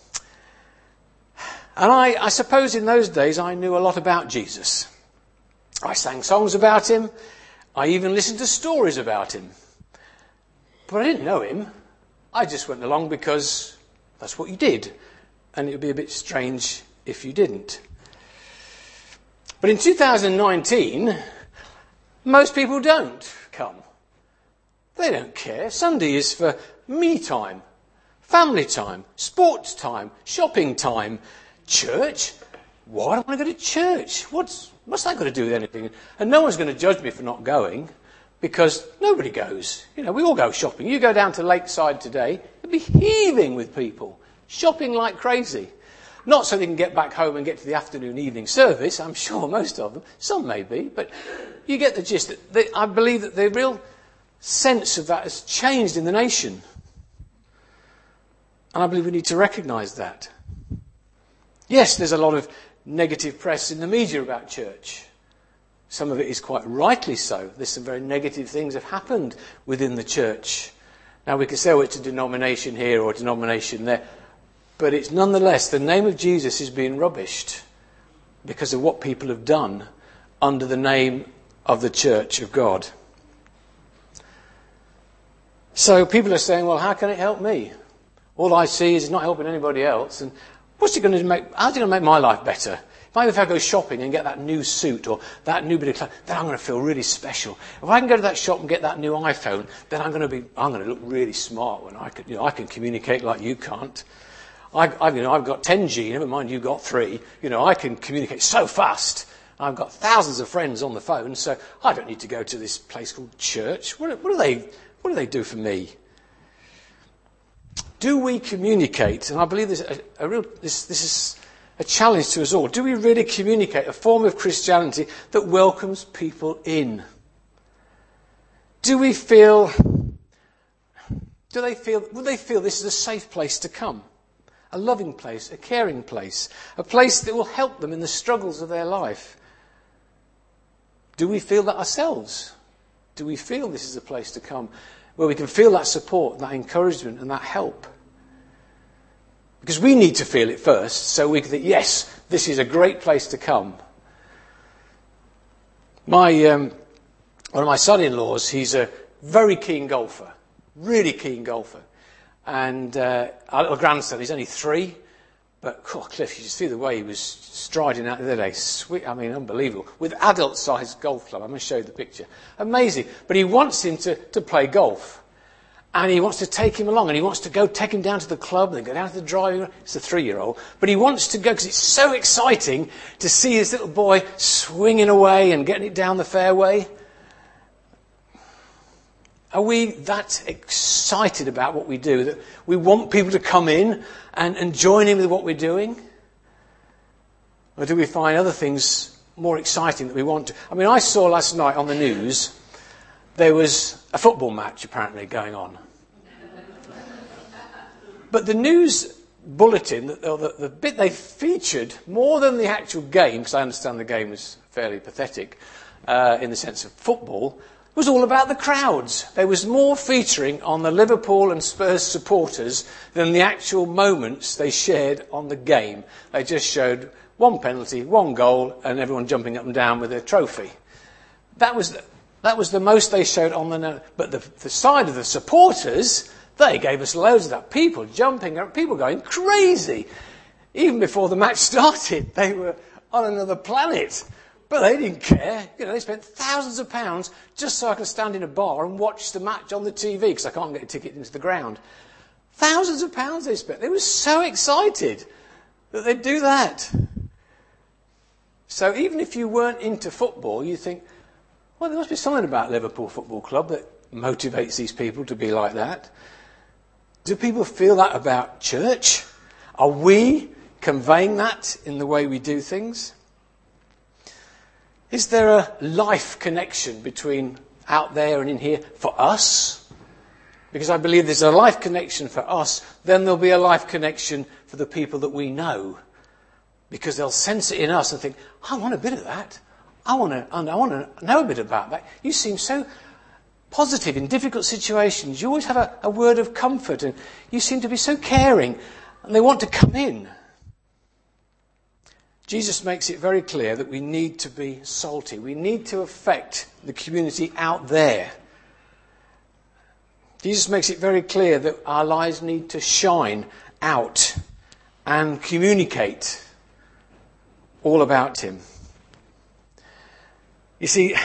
I suppose in those days I knew a lot about Jesus. I sang songs about him. I even listened to stories about him. But I didn't know him. I just went along because that's what you did. And it would be a bit strange if you didn't. But in 2019, most people don't come. They don't care. Sunday is for me time, family time, sports time, shopping time. Church? Why do I want to go to church? What's that got to do with anything? And no one's going to judge me for not going, because nobody goes. We all go shopping. You go down to Lakeside today, it'll be heaving with people, shopping like crazy. Not so they can get back home and get to the afternoon evening service, I'm sure most of them. Some may be, but you get the gist. I believe that the real sense of that has changed in the nation. And I believe we need to recognise that. Yes, there's a lot of negative press in the media about church. Some of it is quite rightly so. There's some very negative things have happened within the church. Now we can say, it's a denomination here or a denomination there. But it's nonetheless, the name of Jesus is being rubbished because of what people have done under the name of the Church of God. So people are saying, well, how can it help me? All I see is it's not helping anybody else. And how's it going to make my life better? If I go shopping and get that new suit or that new bit of clothes, then I'm going to feel really special. If I can go to that shop and get that new iPhone, then I'm going to look really smart when I can communicate like you can't. I've got 10G, never mind you've got 3. I can communicate so fast. I've got thousands of friends on the phone, so I don't need to go to this place called church. What do they do for me? Do we communicate? And I believe this is a challenge to us all. Do we really communicate a form of Christianity that welcomes people in? Would they feel this is a safe place to come? A loving place, a caring place, a place that will help them in the struggles of their life. Do we feel that ourselves? Do we feel this is a place to come where we can feel that support, that encouragement and that help? Because we need to feel it first so we can think, yes, this is a great place to come. One of my son-in-laws, he's a very keen golfer, really keen golfer. And our little grandson, he's only 3, but Cliff, you just see the way he was striding out the other day. Sweet, unbelievable. With adult-sized golf club. I'm going to show you the picture. Amazing. But he wants him to play golf. And he wants to take him along, and he wants to go take him down to the club, and then go down to the driving range. It's a 3-year-old. But he wants to go because it's so exciting to see his little boy swinging away and getting it down the fairway. Are we that excited about what we do that we want people to come in and join in with what we're doing? Or do we find other things more exciting that we want to? I saw last night on the news there was a football match apparently going on. But the news bulletin, the bit they featured, more than the actual game, because I understand the game was fairly pathetic in the sense of football, was all about the crowds. There was more featuring on the Liverpool and Spurs supporters than the actual moments they shared on the game. They just showed 1 penalty, 1 goal, and everyone jumping up and down with their trophy. That was the most they showed on the... But the side of the supporters, they gave us loads of that. People jumping, people going crazy. Even before the match started, they were on another planet. But they didn't care. They spent thousands of pounds just so I could stand in a bar and watch the match on the TV because I can't get a ticket into the ground. Thousands of pounds they spent. They were so excited that they'd do that. So even if you weren't into football, you think, well, there must be something about Liverpool Football Club that motivates these people to be like that. Do people feel that about church? Are we conveying that in the way we do things? Is there a life connection between out there and in here for us? Because I believe there's a life connection for us, then there'll be a life connection for the people that we know. Because they'll sense it in us and think, I want a bit of that. I want to know a bit about that. You seem so positive in difficult situations. You always have a word of comfort, and you seem to be so caring, and they want to come in. Jesus makes it very clear that we need to be salty. We need to affect the community out there. Jesus makes it very clear that our lives need to shine out and communicate all about him. You see,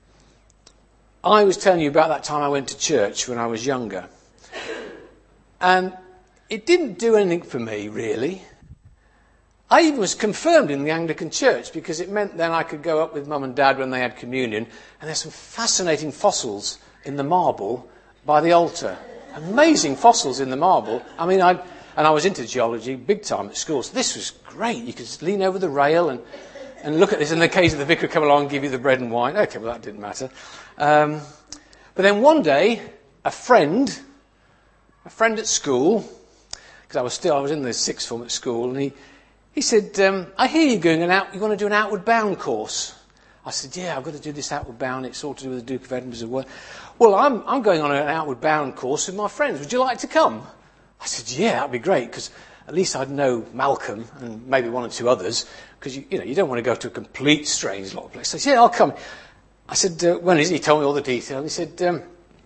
I was telling you about that time I went to church when I was younger. And it didn't do anything for me, really. I even was confirmed in the Anglican Church because it meant then I could go up with Mum and Dad when they had communion, and there's some fascinating fossils in the marble by the altar. Amazing fossils in the marble. I mean, I was into geology big time at school, so this was great. You could lean over the rail and look at this, and occasionally the vicar would come along and give you the bread and wine. Okay, well, that didn't matter. But then one day, a friend at school, because I was in the sixth form at school, and he said, I hear you you want to do an outward bound course. I said, yeah, I've got to do this outward bound. It's all to do with the Duke of Edinburgh's. Well, I'm going on an outward bound course with my friends. Would you like to come? I said, yeah, that'd be great, because at least I'd know Malcolm and maybe one or two others, because you don't want to go to a complete strange lot of places. I said, yeah, I'll come. I said, when is it? He told me all the details. He said,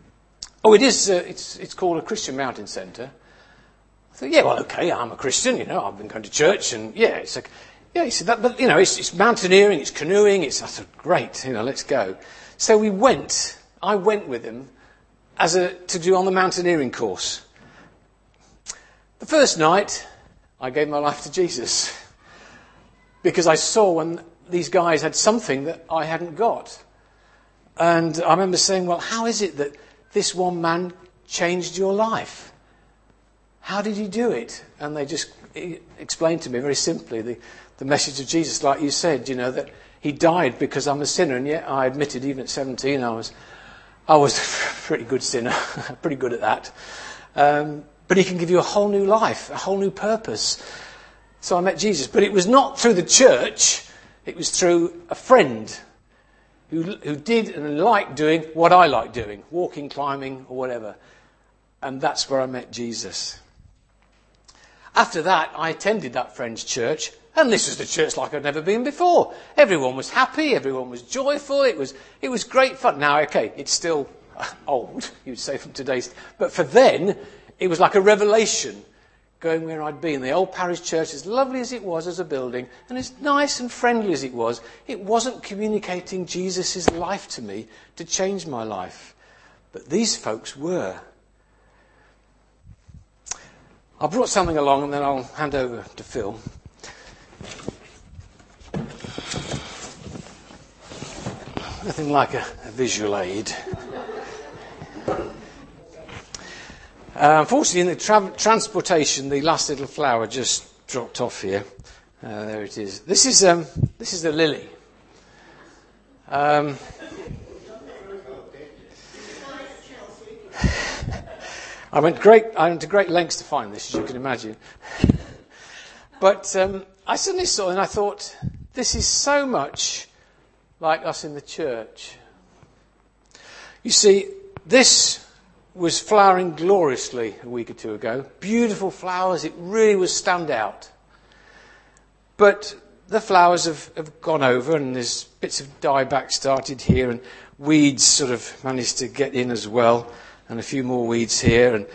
it's called a Christian Mountain Centre. I thought, yeah, well, okay, I'm a Christian, I've been going to church, and yeah, it's like, yeah, he said that, but it's mountaineering, it's canoeing, I said, great, let's go. So I went with him to do on the mountaineering course. The first night, I gave my life to Jesus, because I saw when these guys had something that I hadn't got. And I remember saying, well, how is it that this one man changed your life? How did he do it? And they just explained to me very simply the message of Jesus, like you said, that he died because I'm a sinner. And yet I admitted, even at 17, I was a pretty good sinner, pretty good at that. But he can give you a whole new life, a whole new purpose. So I met Jesus. But it was not through the church. It was through a friend who did and liked doing what I like doing, walking, climbing, or whatever. And that's where I met Jesus. After that, I attended that friend's church, and this was the church like I'd never been before. Everyone was happy, everyone was joyful, it was great fun. Now, okay, it's still old, you'd say from today's, but for then, it was like a revelation going where I'd been. The old parish church, as lovely as it was as a building, and as nice and friendly as it wasn't communicating Jesus' life to me to change my life. But these folks were. I brought something along and then I'll hand over to Phil. Nothing like a visual aid. Unfortunately, in the transportation, the last little flower just dropped off here. There it is. This is a lily. I went to great lengths to find this, as you can imagine. But I suddenly saw it and I thought, this is so much like us in the church. You see, this was flowering gloriously a week or two ago. Beautiful flowers, it really was stand out. But the flowers have gone over and there's bits of dieback started here and weeds sort of managed to get in as well. And a few more weeds here.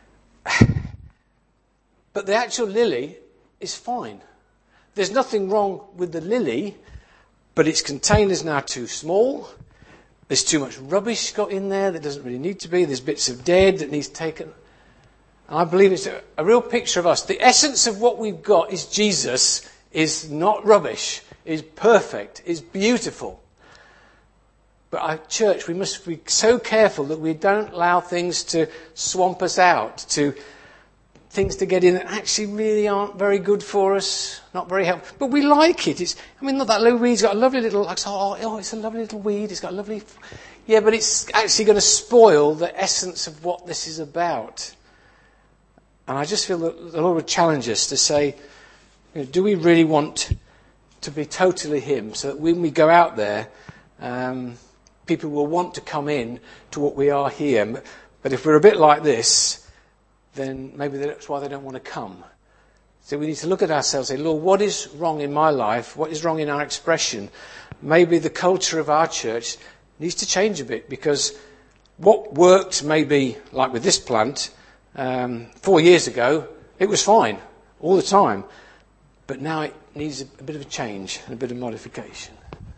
But the actual lily is fine. There's nothing wrong with the lily, but its container's now too small. There's too much rubbish got in there that doesn't really need to be. There's bits of dead that needs taken. And I believe it's a real picture of us. The essence of what we've got is Jesus, is not rubbish, is perfect, is beautiful. But our church, we must be so careful that we don't allow things to swamp us out, to things to get in that actually really aren't very good for us, not very helpful. But we like it. Look, that little weed's got a lovely little, it's a lovely little weed. It's got a lovely, yeah, but it's actually going to spoil the essence of what this is about. And I just feel that the Lord would challenge us to say, do we really want to be totally Him, so that when we go out there, people will want to come in to what we are here. But if we're a bit like this, then maybe that's why they don't want to come. So we need to look at ourselves and say, Lord, what is wrong in my life? What is wrong in our expression? Maybe the culture of our church needs to change a bit, because what worked maybe, like with this plant, 4 years ago, it was fine all the time. But now it needs a bit of a change and a bit of modification.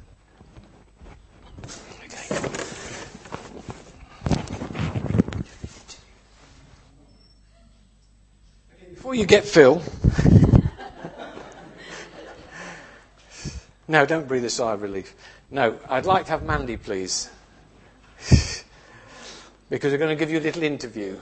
Okay. Before you get Phil... No, don't breathe a sigh of relief. No, I'd like to have Mandy, please. Because we're going to give you a little interview.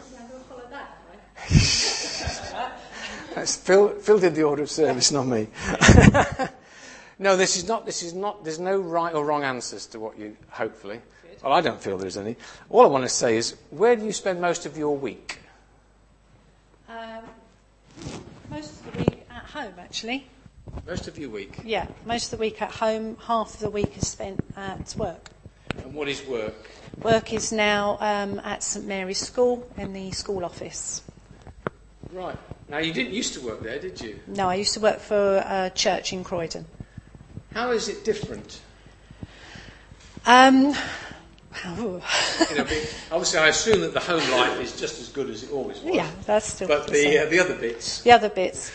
Phil did the order of service, not me. No, this is not, there's no right or wrong answers to what you, hopefully. Well, I don't feel there's any. All I want to say is, where do you spend most of your week? Most of the week at home, actually. Most of your week? Yeah, most of the week at home. Half of the week is spent at work. And what is work? Work is now at St Mary's School in the school office. Right. Now, you didn't used to work there, did you? No, I used to work for a church in Croydon. How is it different? Obviously, I assume that the home life is just as good as it always was. Yeah, that's still. But the other bits. The other bits.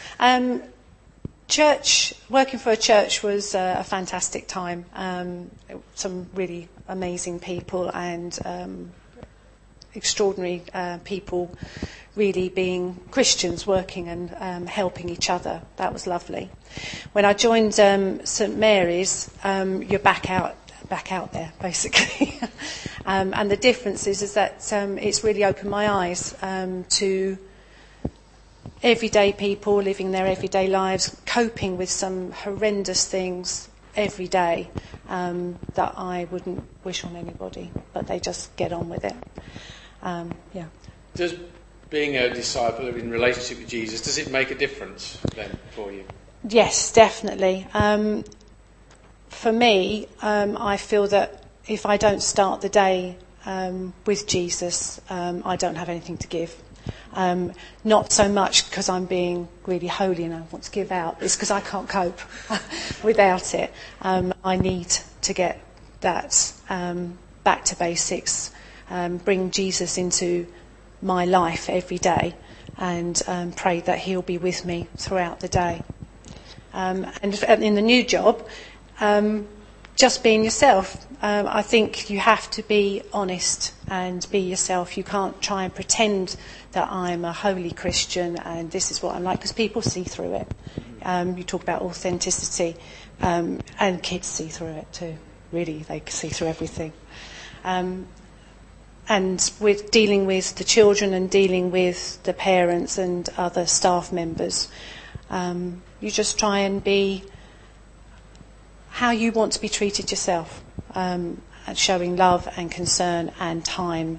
Working for a church was a fantastic time. Some really amazing people and extraordinary people, really being Christians, working and helping each other. That was lovely. When I joined St Mary's, you're back out there, basically. And the difference is that it's really opened my eyes to everyday people living their everyday lives, coping with some horrendous things every day that I wouldn't wish on anybody, but they just get on with it. Yeah. Does being a disciple in relationship with Jesus, does it make a difference then for you? Yes, definitely. For me, I feel that if I don't start the day with Jesus, I don't have anything to give. Not so much because I'm being really holy and I want to give out. It's because I can't cope without it. I need to get that back to basics, bring Jesus into my life every day and pray that He'll be with me throughout the day. And in the new job, just being yourself. I think you have to be honest and be yourself. You can't try and pretend that I'm a holy Christian and this is what I'm like, because people see through it. You talk about authenticity, and kids see through it too. Really, they see through everything. And with dealing with the children and dealing with the parents and other staff members, you just try and be how you want to be treated yourself, and showing love and concern and time.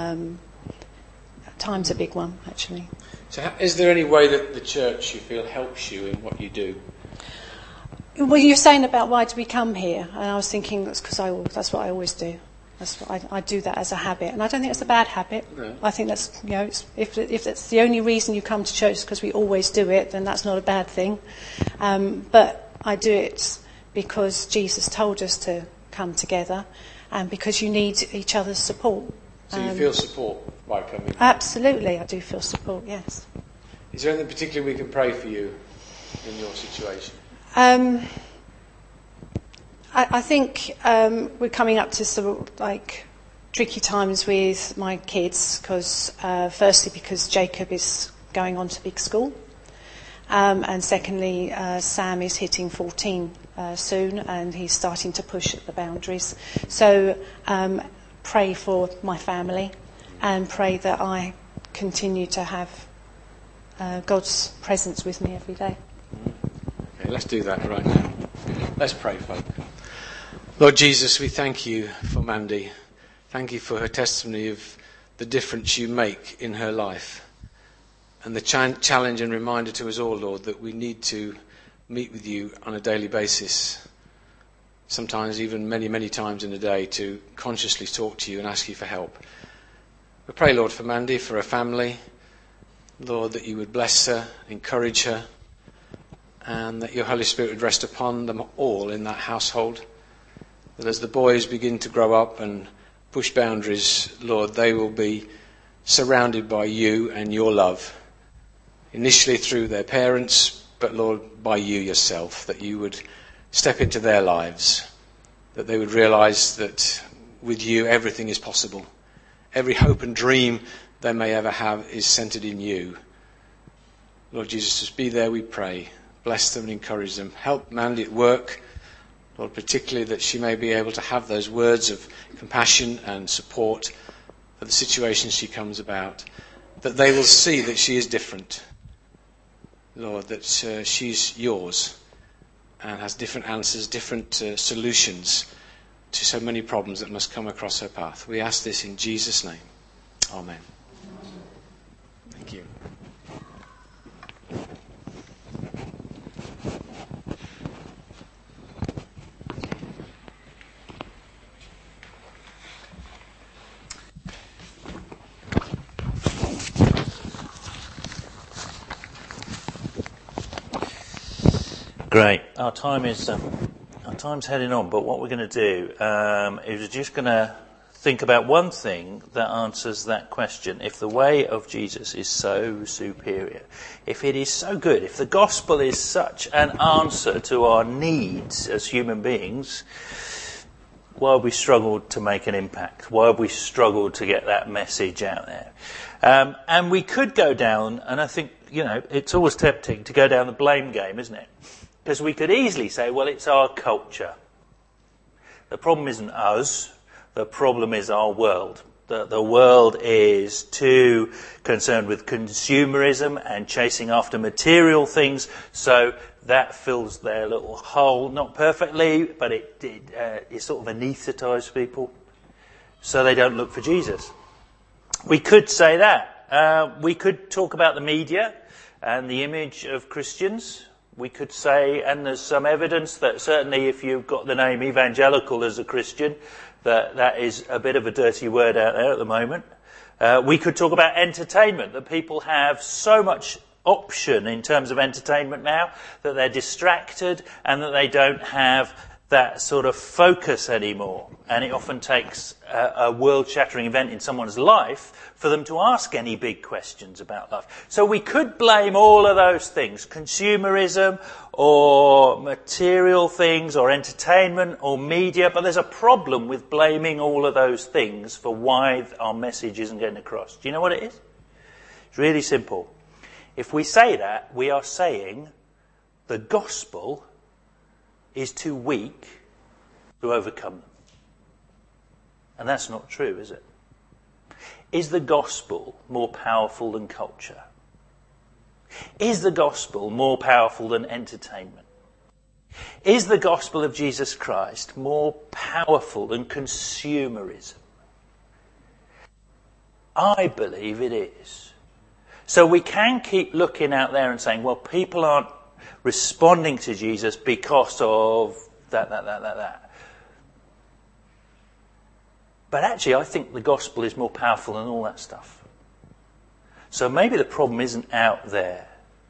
Time's a big one, actually. So is there any way that the church, you feel, helps you in what you do? Well, you're saying about why do we come here? And I was thinking that's because that's what I always do. That's what I do that as a habit. And I don't think it's a bad habit. No. I think that's, if that's the only reason you come to church is because we always do it, then that's not a bad thing. But I do it because Jesus told us to come together and because you need each other's support. So you feel support by coming? Absolutely, I do feel support, yes. Is there anything particular we can pray for you in your situation? I think we're coming up to some tricky times with my kids because firstly because Jacob is going on to big school, and secondly Sam is hitting 14 soon and he's starting to push at the boundaries. So pray for my family and pray that I continue to have God's presence with me every day. Okay, let's do that right now. Let's pray, folk. Lord Jesus, we thank you for Mandy. Thank you for her testimony of the difference you make in her life. And the challenge and reminder to us all, Lord, that we need to meet with you on a daily basis. Sometimes even many, many times in a day, to consciously talk to you and ask you for help. We pray, Lord, for Mandy, for her family. Lord, that you would bless her, encourage her, and that your Holy Spirit would rest upon them all in that household. That as the boys begin to grow up and push boundaries, Lord, they will be surrounded by you and your love. Initially through their parents, but Lord, by you yourself. That you would step into their lives. That they would realise that with you everything is possible. Every hope and dream they may ever have is centred in you. Lord Jesus, just be there, we pray. Bless them and encourage them. Help Mandy at work, Lord, particularly that she may be able to have those words of compassion and support for the situations she comes about. That they will see that she is different. Lord, that she's yours and has different answers, different solutions to so many problems that must come across her path. We ask this in Jesus' name. Amen. Thank you. Great. Our time's heading on, but what we're going to do is we're just going to think about one thing that answers that question. If the way of Jesus is so superior, if it is so good, if the gospel is such an answer to our needs as human beings, why have we struggled to make an impact? Why have we struggled to get that message out there? And we could go down, and I think, it's always tempting to go down the blame game, isn't it? Because we could easily say, well, it's our culture. The problem isn't us. The problem is our world. The world is too concerned with consumerism and chasing after material things, so that fills their little hole, not perfectly, but it sort of anaesthetises people, so they don't look for Jesus. We could say that. We could talk about the media and the image of Christians. We could say, and there's some evidence that certainly if you've got the name evangelical as a Christian, that is a bit of a dirty word out there at the moment. We could talk about entertainment, that people have so much option in terms of entertainment now that they're distracted and that they don't have that sort of focus anymore. And it often takes a world-shattering event in someone's life for them to ask any big questions about life. So we could blame all of those things, consumerism or material things or entertainment or media, but there's a problem with blaming all of those things for why our message isn't getting across. Do you know what it is? It's really simple. If we say that, we are saying the gospel is too weak to overcome them. And that's not true, is it? Is the gospel more powerful than culture? Is the gospel more powerful than entertainment? Is the gospel of Jesus Christ more powerful than consumerism? I believe it is. So we can keep looking out there and saying, well, people aren't responding to Jesus because of that. But actually, I think the gospel is more powerful than all that stuff. So maybe the problem isn't out there.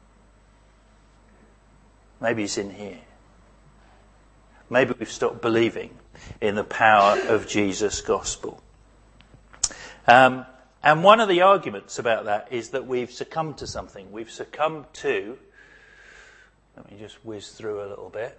Maybe it's in here. Maybe we've stopped believing in the power of Jesus' gospel. And one of the arguments about that is that we've succumbed to something. We've succumbed to... Let me just whiz through a little bit.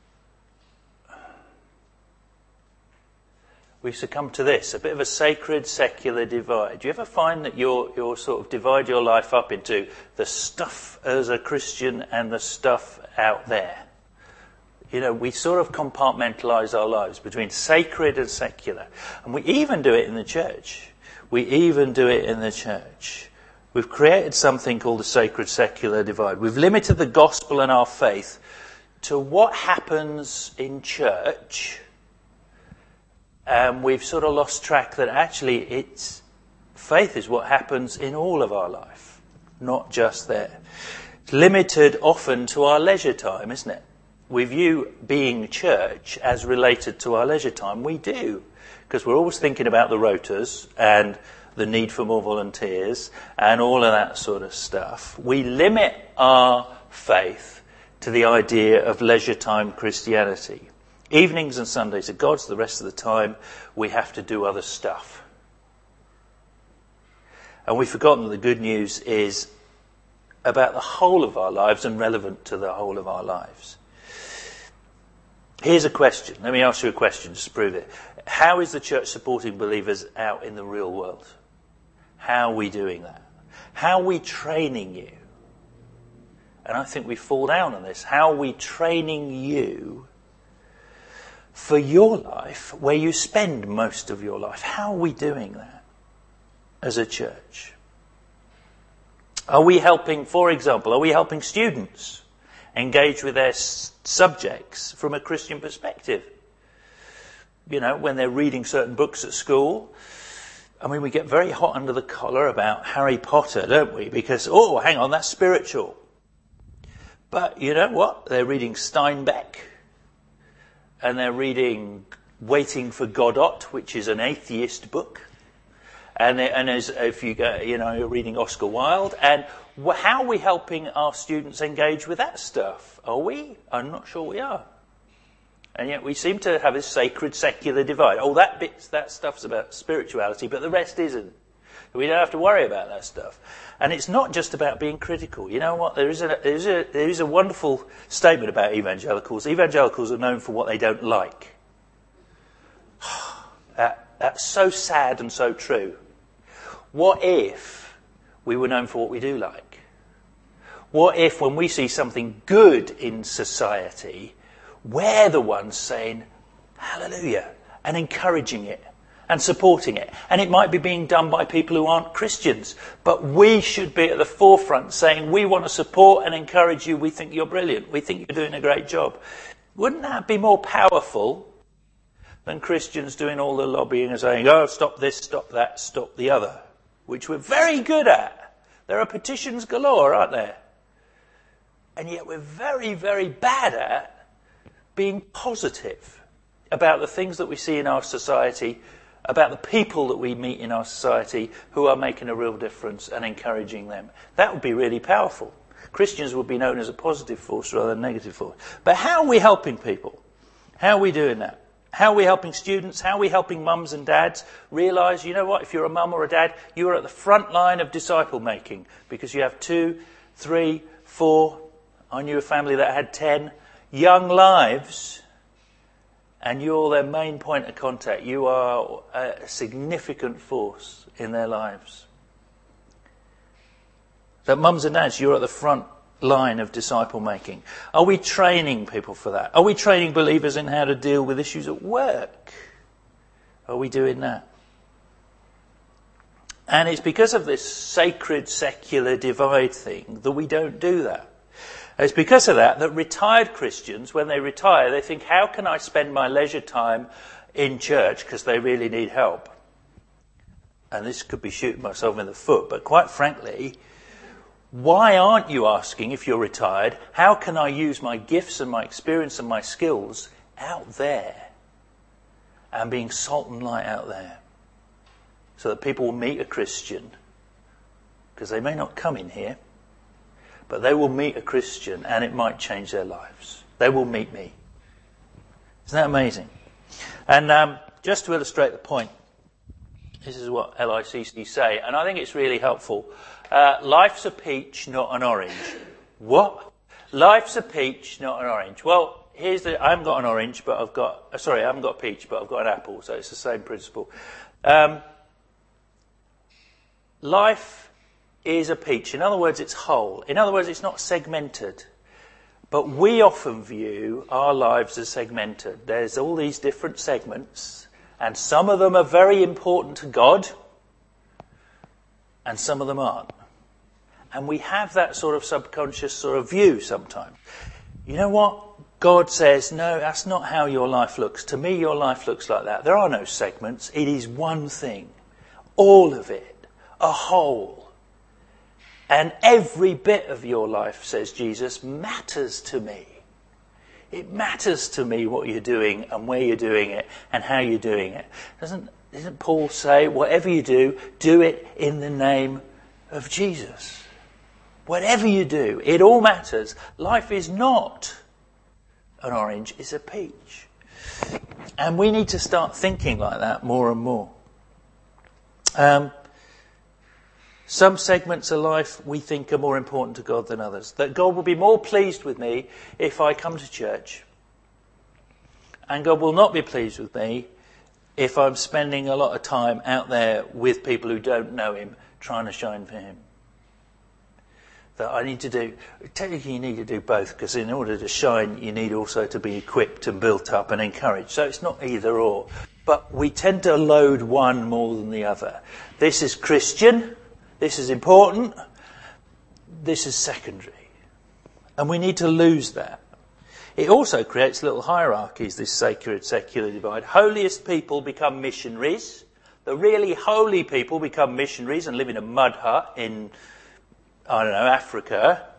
We've succumbed to this, a bit of a sacred-secular divide. Do you ever find that you're sort of divide your life up into the stuff as a Christian and the stuff out there? We sort of compartmentalise our lives between sacred and secular. And we even do it in the church. We We've created something called the sacred secular divide. We've limited the gospel and our faith to what happens in church, and we've sort of lost track that actually faith is what happens in all of our life, not just there. It's limited often to our leisure time, isn't it? We view being church as related to our leisure time. We do, because we're always thinking about the rotas and the need for more volunteers and all of that sort of stuff. We limit our faith to the idea of leisure time Christianity. Evenings and Sundays are God's, the rest of the time we have to do other stuff. And we've forgotten that the good news is about the whole of our lives and relevant to the whole of our lives. Here's a question. Let me ask you a question just to prove it. How is the church supporting believers out in the real world? How are we doing that? How are we training you? And I think we fall down on this. How are we training you for your life, where you spend most of your life? How are we doing that as a church? Are we helping, for example, students engage with their subjects from a Christian perspective? You know, when they're reading certain books at school, I mean, we get very hot under the collar about Harry Potter, don't we? Because, oh, hang on, that's spiritual. But you know what? They're reading Steinbeck, and they're reading Waiting for Godot, which is an atheist book. And if you go, you know, you're reading Oscar Wilde. And how are we helping our students engage with that stuff? Are we? I'm not sure we are. And yet we seem to have this sacred secular divide. Oh, that stuff's about spirituality, but the rest isn't. We don't have to worry about that stuff. And it's not just about being critical. You know what? There is a wonderful statement about evangelicals. Evangelicals are known for what they don't like. That's so sad and so true. What if we were known for what we do like? What if when we see something good in society, we're the ones saying, hallelujah, and encouraging it and supporting it. And it might be being done by people who aren't Christians, but we should be at the forefront saying, we want to support and encourage you. We think you're brilliant. We think you're doing a great job. Wouldn't that be more powerful than Christians doing all the lobbying and saying, oh, stop this, stop that, stop the other, which we're very good at. There are petitions galore, aren't there? And yet we're very, very bad at being positive about the things that we see in our society, about the people that we meet in our society who are making a real difference and encouraging them. That would be really powerful. Christians would be known as a positive force rather than a negative force. But how are we helping people? How are we doing that? How are we helping students? How are we helping mums and dads realise, you know what, if you're a mum or a dad, you are at the front line of disciple making because you have 2, 3, 4, I knew a family that had 10 young lives, and you're their main point of contact. You are a significant force in their lives. That mums and dads, you're at the front line of disciple making. Are we training people for that? Are we training believers in how to deal with issues at work? Are we doing that? And it's because of this sacred secular divide thing that we don't do that. It's because of that retired Christians, when they retire, they think, how can I spend my leisure time in church because they really need help? And this could be shooting myself in the foot, but quite frankly, why aren't you asking, if you're retired, how can I use my gifts and my experience and my skills out there and being salt and light out there so that people will meet a Christian, because they may not come in here, but they will meet a Christian and it might change their lives. They will meet me. Isn't that amazing? And just to illustrate the point, this is what LICC say, and I think it's really helpful. Life's a peach, not an orange. What? Life's a peach, not an orange. Well, I haven't got an orange, but I haven't got a peach, but I've got an apple, so it's the same principle. Life is a peach. In other words, it's whole. In other words, it's not segmented. But we often view our lives as segmented. There's all these different segments, and some of them are very important to God, and some of them aren't. And we have that sort of subconscious sort of view sometimes. You know what? God says, no, that's not how your life looks. To me, your life looks like that. There are no segments. It is one thing. All of it. A whole. And every bit of your life, says Jesus, matters to me. It matters to me what you're doing and where you're doing it and how you're doing it. Doesn't Paul say, whatever you do it in the name of Jesus? Whatever you do, it all matters. Life is not an orange, it's a peach. And we need to start thinking like that more and more. Some segments of life we think are more important to God than others. That God will be more pleased with me if I come to church. And God will not be pleased with me if I'm spending a lot of time out there with people who don't know him, trying to shine for him. That I need to do, technically you need to do both, because in order to shine you need also to be equipped and built up and encouraged. So it's not either or. But we tend to load one more than the other. This is Christian. This is important. This is secondary. And we need to lose that. It also creates little hierarchies, this sacred secular divide. Holiest people become missionaries. The really holy people become missionaries and live in a mud hut in, Africa.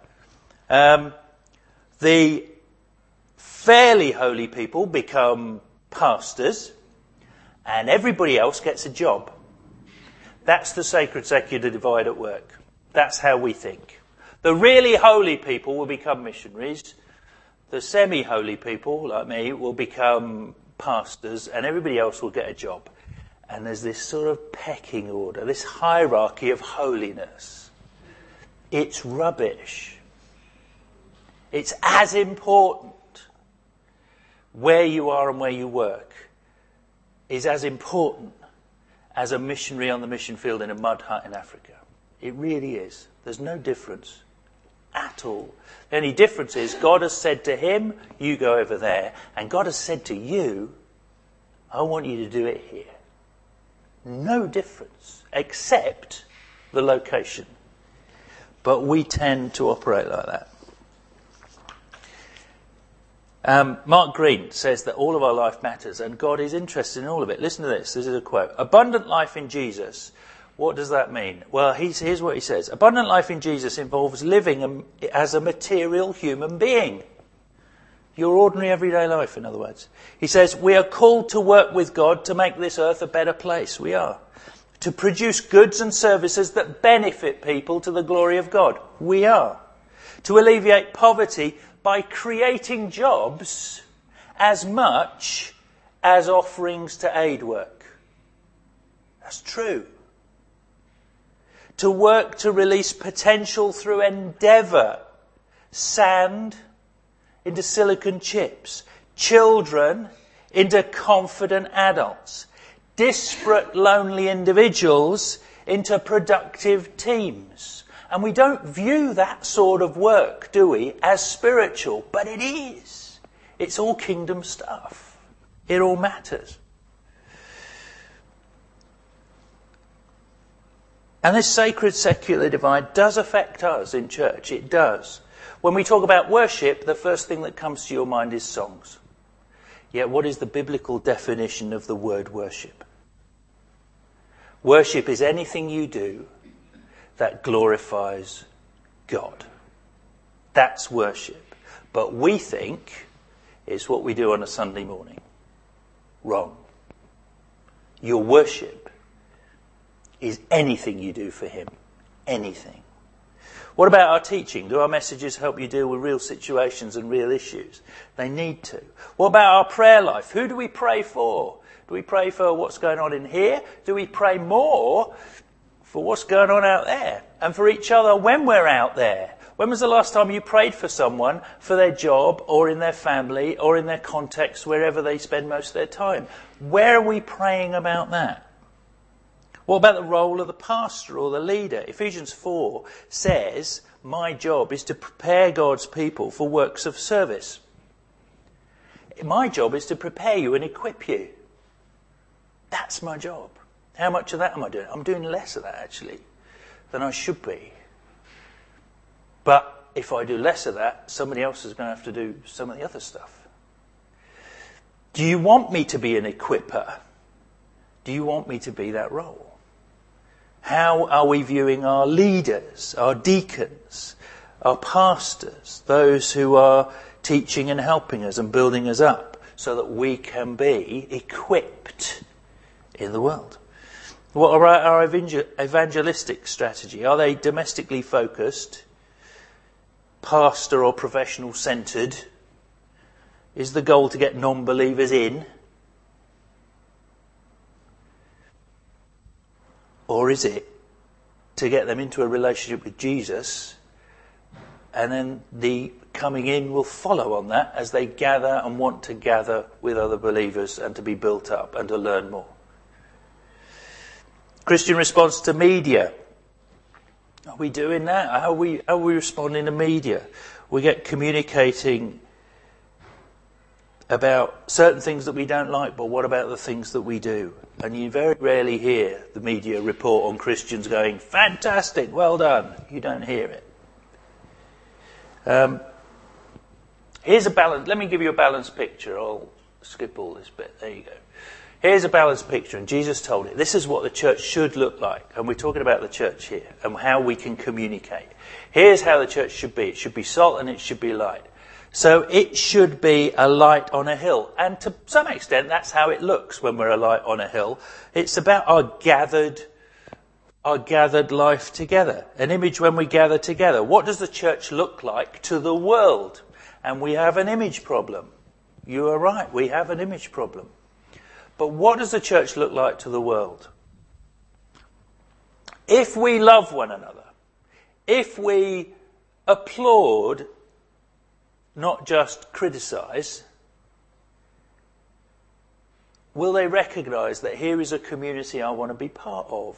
The fairly holy people become pastors. And everybody else gets a job. That's the sacred secular divide at work. That's how we think. The really holy people will become missionaries. The semi-holy people, like me, will become pastors, and everybody else will get a job. And there's this sort of pecking order, this hierarchy of holiness. It's rubbish. It's as important where you are and where you work is as important as a missionary on the mission field in a mud hut in Africa. It really is. There's no difference at all. The only difference is God has said to him, you go over there. And God has said to you, I want you to do it here. No difference, except the location. But we tend to operate like that. Mark Green says that all of our life matters and God is interested in all of it. Listen to this. This is a quote. Abundant life in Jesus. What does that mean? Well, here's what he says. Abundant life in Jesus involves living as a material human being. Your ordinary everyday life, in other words. He says, we are called to work with God to make this earth a better place. We are. To produce goods and services that benefit people to the glory of God. We are. To alleviate poverty by creating jobs as much as offerings to aid work. That's true. To work to release potential through endeavour. Sand into silicon chips. Children into confident adults. Disparate, lonely individuals into productive teams. And we don't view that sort of work, do we, as spiritual? But it is. It's all kingdom stuff. It all matters. And this sacred secular divide does affect us in church. It does. When we talk about worship, the first thing that comes to your mind is songs. Yet what is the biblical definition of the word worship? Worship is anything you do that glorifies God. That's worship. But we think it's what we do on a Sunday morning. Wrong. Your worship is anything you do for him. Anything. What about our teaching? Do our messages help you deal with real situations and real issues? They need to. What about our prayer life? Who do we pray for? Do we pray for what's going on in here? Do we pray more for what's going on out there? And for each other when we're out there? When was the last time you prayed for someone for their job or in their family or in their context, wherever they spend most of their time? Where are we praying about that? What about the role of the pastor or the leader? Ephesians 4 says, my job is to prepare God's people for works of service. My job is to prepare you and equip you. That's my job. How much of that am I doing? I'm doing less of that, actually, than I should be. But if I do less of that, somebody else is going to have to do some of the other stuff. Do you want me to be an equipper? Do you want me to be that role? How are we viewing our leaders, our deacons, our pastors, those who are teaching and helping us and building us up so that we can be equipped in the world? What are our evangelistic strategy? Are they domestically focused, pastor or professional centred? Is the goal to get non-believers in? Or is it to get them into a relationship with Jesus, and then the coming in will follow on that as they gather and want to gather with other believers and to be built up and to learn more? Christian response to media. Are we doing that? How are we responding to media? We get communicating about certain things that we don't like, but what about the things that we do? And you very rarely hear the media report on Christians going, fantastic, well done. You don't hear it. Here's a balance. Let me give you a balanced picture. I'll skip all this bit. There you go. Here's a balanced picture, and Jesus told it. This is what the church should look like, and we're talking about the church here and how we can communicate. Here's how the church should be. It should be salt and it should be light. So it should be a light on a hill, and to some extent that's how it looks when we're a light on a hill. It's about our gathered life together, an image when we gather together. What does the church look like to the world? And we have an image problem. You are right, we have an image problem. But what does the church look like to the world? If we love one another, if we applaud, not just criticise, will they recognise that here is a community I want to be part of?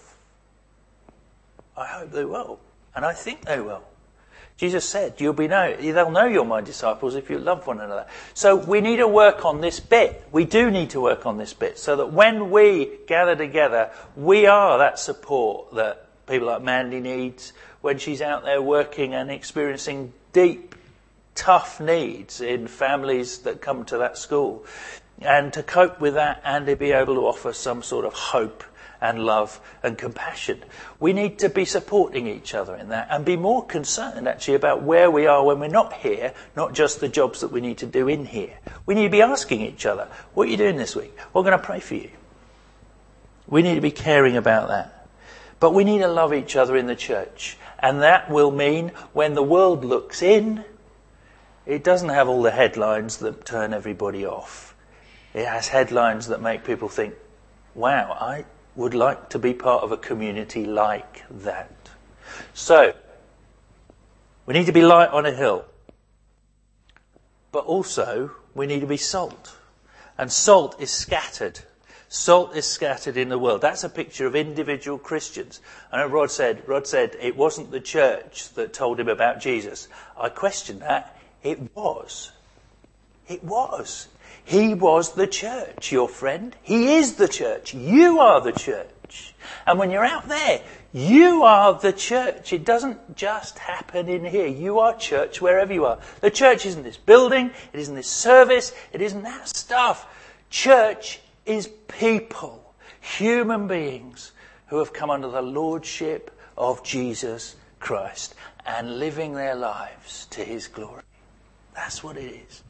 I hope they will, and I think they will. Jesus said, they'll know you're my disciples if you love one another. So we need to work on this bit. We do need to work on this bit so that when we gather together, we are that support that people like Mandy needs when she's out there working and experiencing deep, tough needs in families that come to that school. And to cope with that and to be able to offer some sort of hope and love and compassion. We need to be supporting each other in that and be more concerned actually about where we are when we're not here, not just the jobs that we need to do in here. We need to be asking each other, what are you doing this week? We're going to pray for you. We need to be caring about that. But we need to love each other in the church. And that will mean when the world looks in, it doesn't have all the headlines that turn everybody off. It has headlines that make people think, wow, I would like to be part of a community like that. So, we need to be light on a hill. But also, we need to be salt. And salt is scattered. Salt is scattered in the world. That's a picture of individual Christians. I know Rod said it wasn't the church that told him about Jesus. I question that. It was. It was. He was the church, your friend. He is the church. You are the church. And when you're out there, you are the church. It doesn't just happen in here. You are church wherever you are. The church isn't this building. It isn't this service. It isn't that stuff. Church is people, human beings who have come under the lordship of Jesus Christ and living their lives to his glory. That's what it is.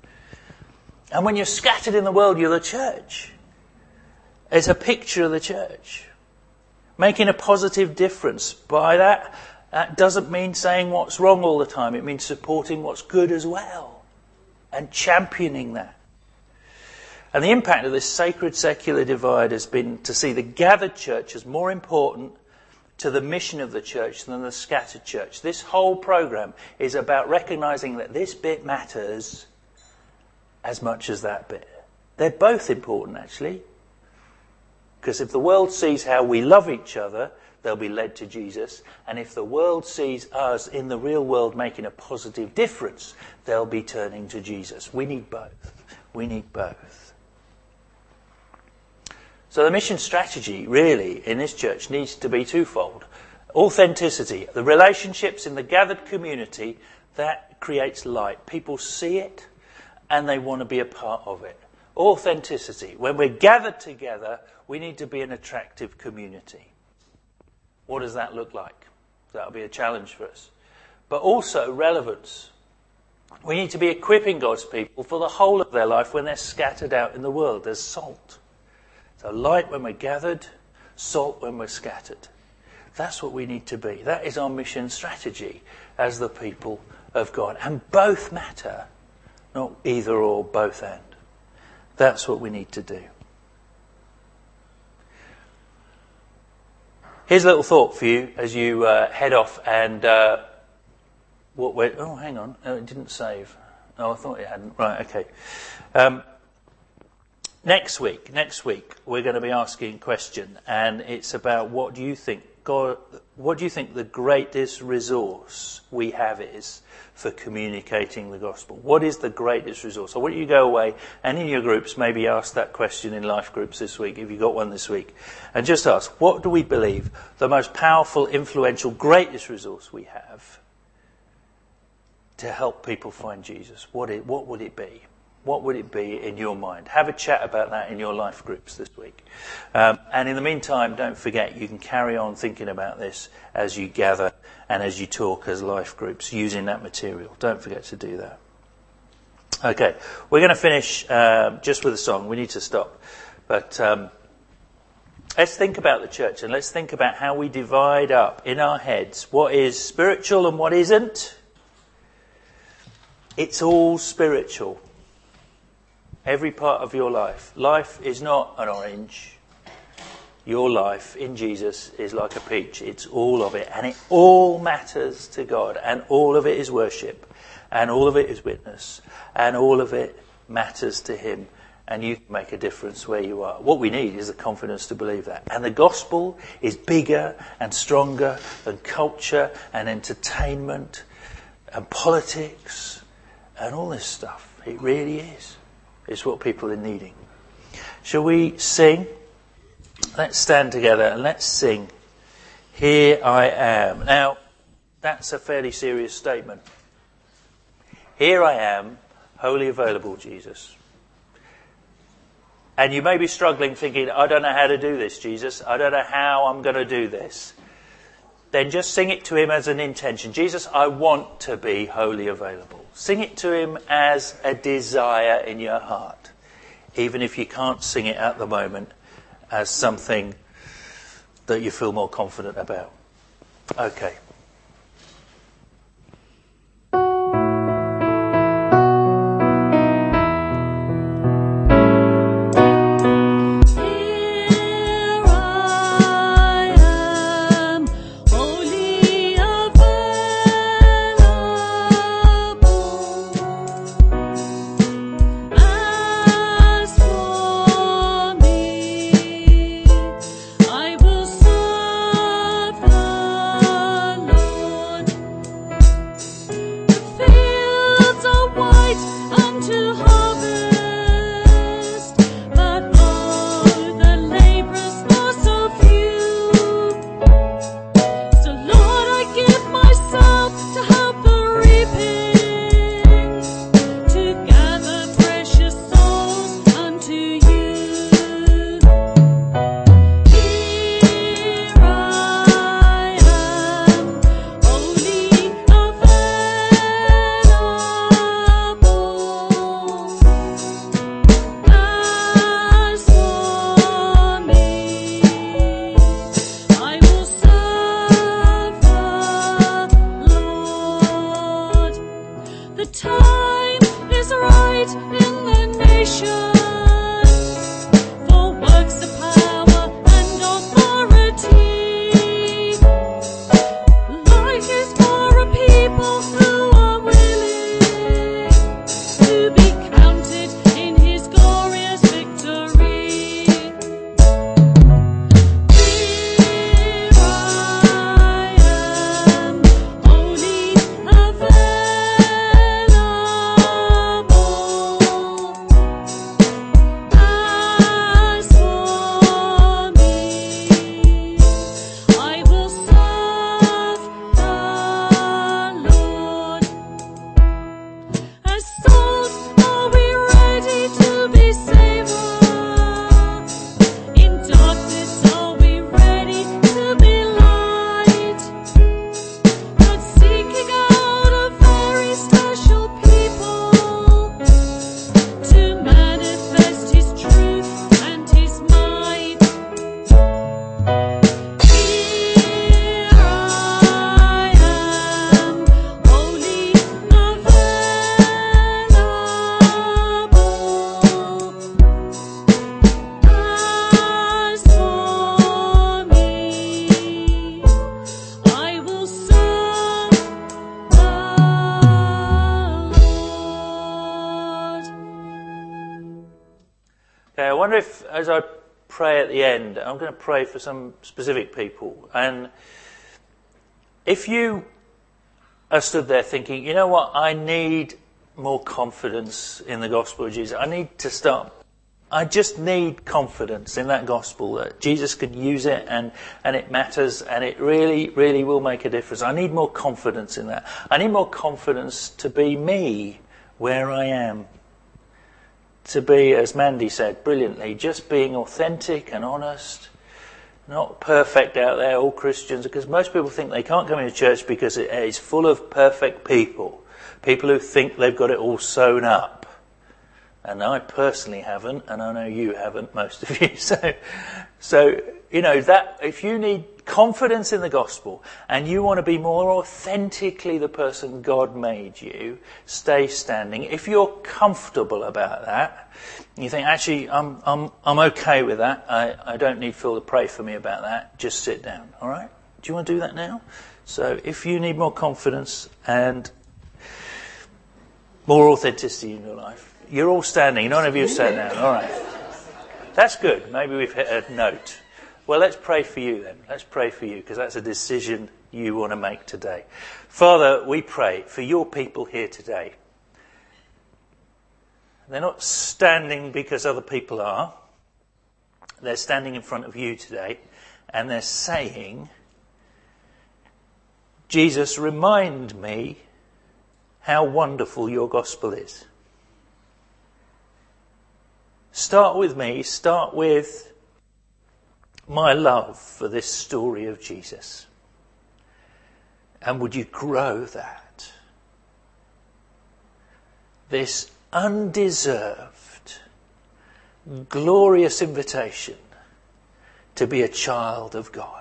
And when you're scattered in the world, you're the church. It's a picture of the church. Making a positive difference. By that doesn't mean saying what's wrong all the time. It means supporting what's good as well. And championing that. And the impact of this sacred-secular divide has been to see the gathered church as more important to the mission of the church than the scattered church. This whole programme is about recognising that this bit matters as much as that bit. They're both important, actually. Because if the world sees how we love each other, they'll be led to Jesus. And if the world sees us in the real world making a positive difference, they'll be turning to Jesus. We need both. We need both. So the mission strategy, really, in this church needs to be twofold. Authenticity. The relationships in the gathered community, that creates light. People see it and they want to be a part of it. Authenticity. When we're gathered together, we need to be an attractive community. What does that look like? That'll be a challenge for us. But also relevance. We need to be equipping God's people for the whole of their life when they're scattered out in the world. There's salt. So light when we're gathered, salt when we're scattered. That's what we need to be. That is our mission strategy as the people of God. And both matter, not either or, both and. That's what we need to do. Here's a little thought for you as you head off and... oh, hang on. Oh, it didn't save. Oh, I thought it hadn't. Right, okay. Next week, we're going to be asking a question, and it's about what do you think the greatest resource we have is for communicating the gospel? What is the greatest resource? I want you to go away and in your groups maybe ask that question in life groups this week, if you've got one this week, and just ask, what do we believe the most powerful, influential, greatest resource we have to help people find Jesus? What would it be? What would it be in your mind? Have a chat about that in your life groups this week. And in the meantime, don't forget, you can carry on thinking about this as you gather and as you talk as life groups using that material. Don't forget to do that. Okay, we're going to finish just with a song. We need to stop. But let's think about the church and let's think about how we divide up in our heads what is spiritual and what isn't. It's all spiritual. Every part of your life. Life is not an orange. Your life in Jesus is like a peach. It's all of it. And it all matters to God. And all of it is worship. And all of it is witness. And all of it matters to Him. And you can make a difference where you are. What we need is the confidence to believe that. And the gospel is bigger and stronger than culture and entertainment and politics and all this stuff. It really is. It's what people are needing. Shall we sing? Let's stand together and let's sing, Here I Am. Now, that's a fairly serious statement. Here I am, wholly available, Jesus. And you may be struggling thinking, I don't know how to do this, Jesus. I don't know how I'm going to do this. Then just sing it to Him as an intention. Jesus, I want to be wholly available. Sing it to Him as a desire in your heart, even if you can't sing it at the moment as something that you feel more confident about. Okay. Okay, I wonder if, as I pray at the end, I'm going to pray for some specific people. And if you are stood there thinking, you know what, I need more confidence in the gospel of Jesus. I just need confidence in that gospel that Jesus can use it and it matters and it really, really will make a difference. I need more confidence in that. I need more confidence to be me where I am. To be, as Mandy said brilliantly, just being authentic and honest. Not perfect out there, all Christians, because most people think they can't come into church because it is full of perfect people. People who think they've got it all sewn up. And I personally haven't, and I know you haven't, most of you. So you know, that if you need confidence in the gospel and you want to be more authentically the person God made you, stay standing. If you're comfortable about that, you think, actually, I'm okay with that. I don't need Phil to pray for me about that. Just sit down, all right? Do you want to do that now? So if you need more confidence and more authenticity in your life, you're all standing. None of you sat down. All right. That's good. Maybe we've hit a note. Well, let's pray for you then. Let's pray for you because that's a decision you want to make today. Father, we pray for your people here today. They're not standing because other people are. They're standing in front of you today and they're saying, Jesus, remind me how wonderful your gospel is. Start with me, start with my love for this story of Jesus. And would you grow that? This undeserved, glorious invitation to be a child of God.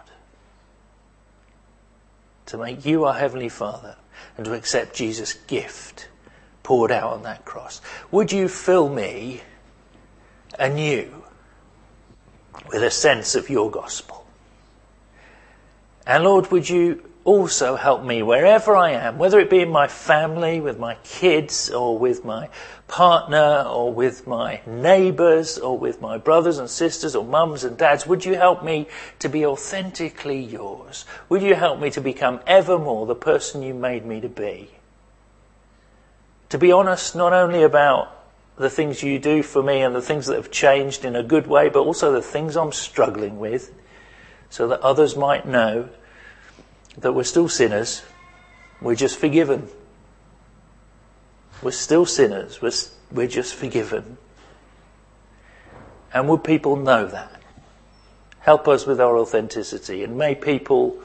To make you our Heavenly Father and to accept Jesus' gift poured out on that cross. Would you fill me anew with a sense of your gospel? And Lord, would you also help me wherever I am, whether it be in my family, with my kids, or with my partner, or with my neighbours, or with my brothers and sisters, or mums and dads, would you help me to be authentically yours? Would you help me to become ever more the person you made me to be? To be honest not only about the things you do for me and the things that have changed in a good way, but also the things I'm struggling with, so that others might know that we're still sinners. We're just forgiven. We're still sinners. We're just forgiven. And would people know that? Help us with our authenticity, and may people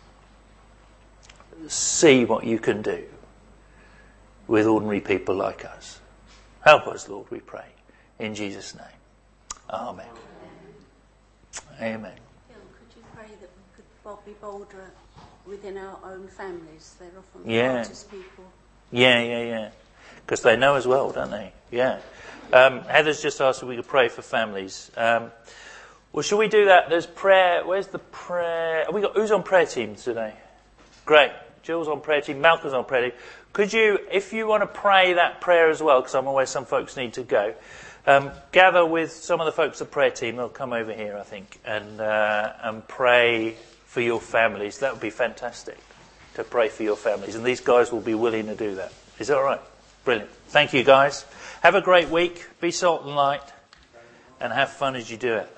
see what you can do with ordinary people like us. Help us, Lord, we pray. In Jesus' name. Amen. Amen. Could you pray that we could be bolder within our own families? They're often the Yeah. hardest people. Yeah. Because they know as well, don't they? Yeah. Heather's just asked if we could pray for families. Well, shall we do that? There's prayer. Where's the prayer? Who's on prayer team today? Great. Jill's on prayer team. Malcolm's on prayer team. Could you, if you want to pray that prayer as well, because I'm aware some folks need to go, gather with some of the folks of the prayer team. They'll come over here, I think, and pray for your families. That would be fantastic, to pray for your families. And these guys will be willing to do that. Is that all right? Brilliant. Thank you, guys. Have a great week. Be salt and light. And have fun as you do it.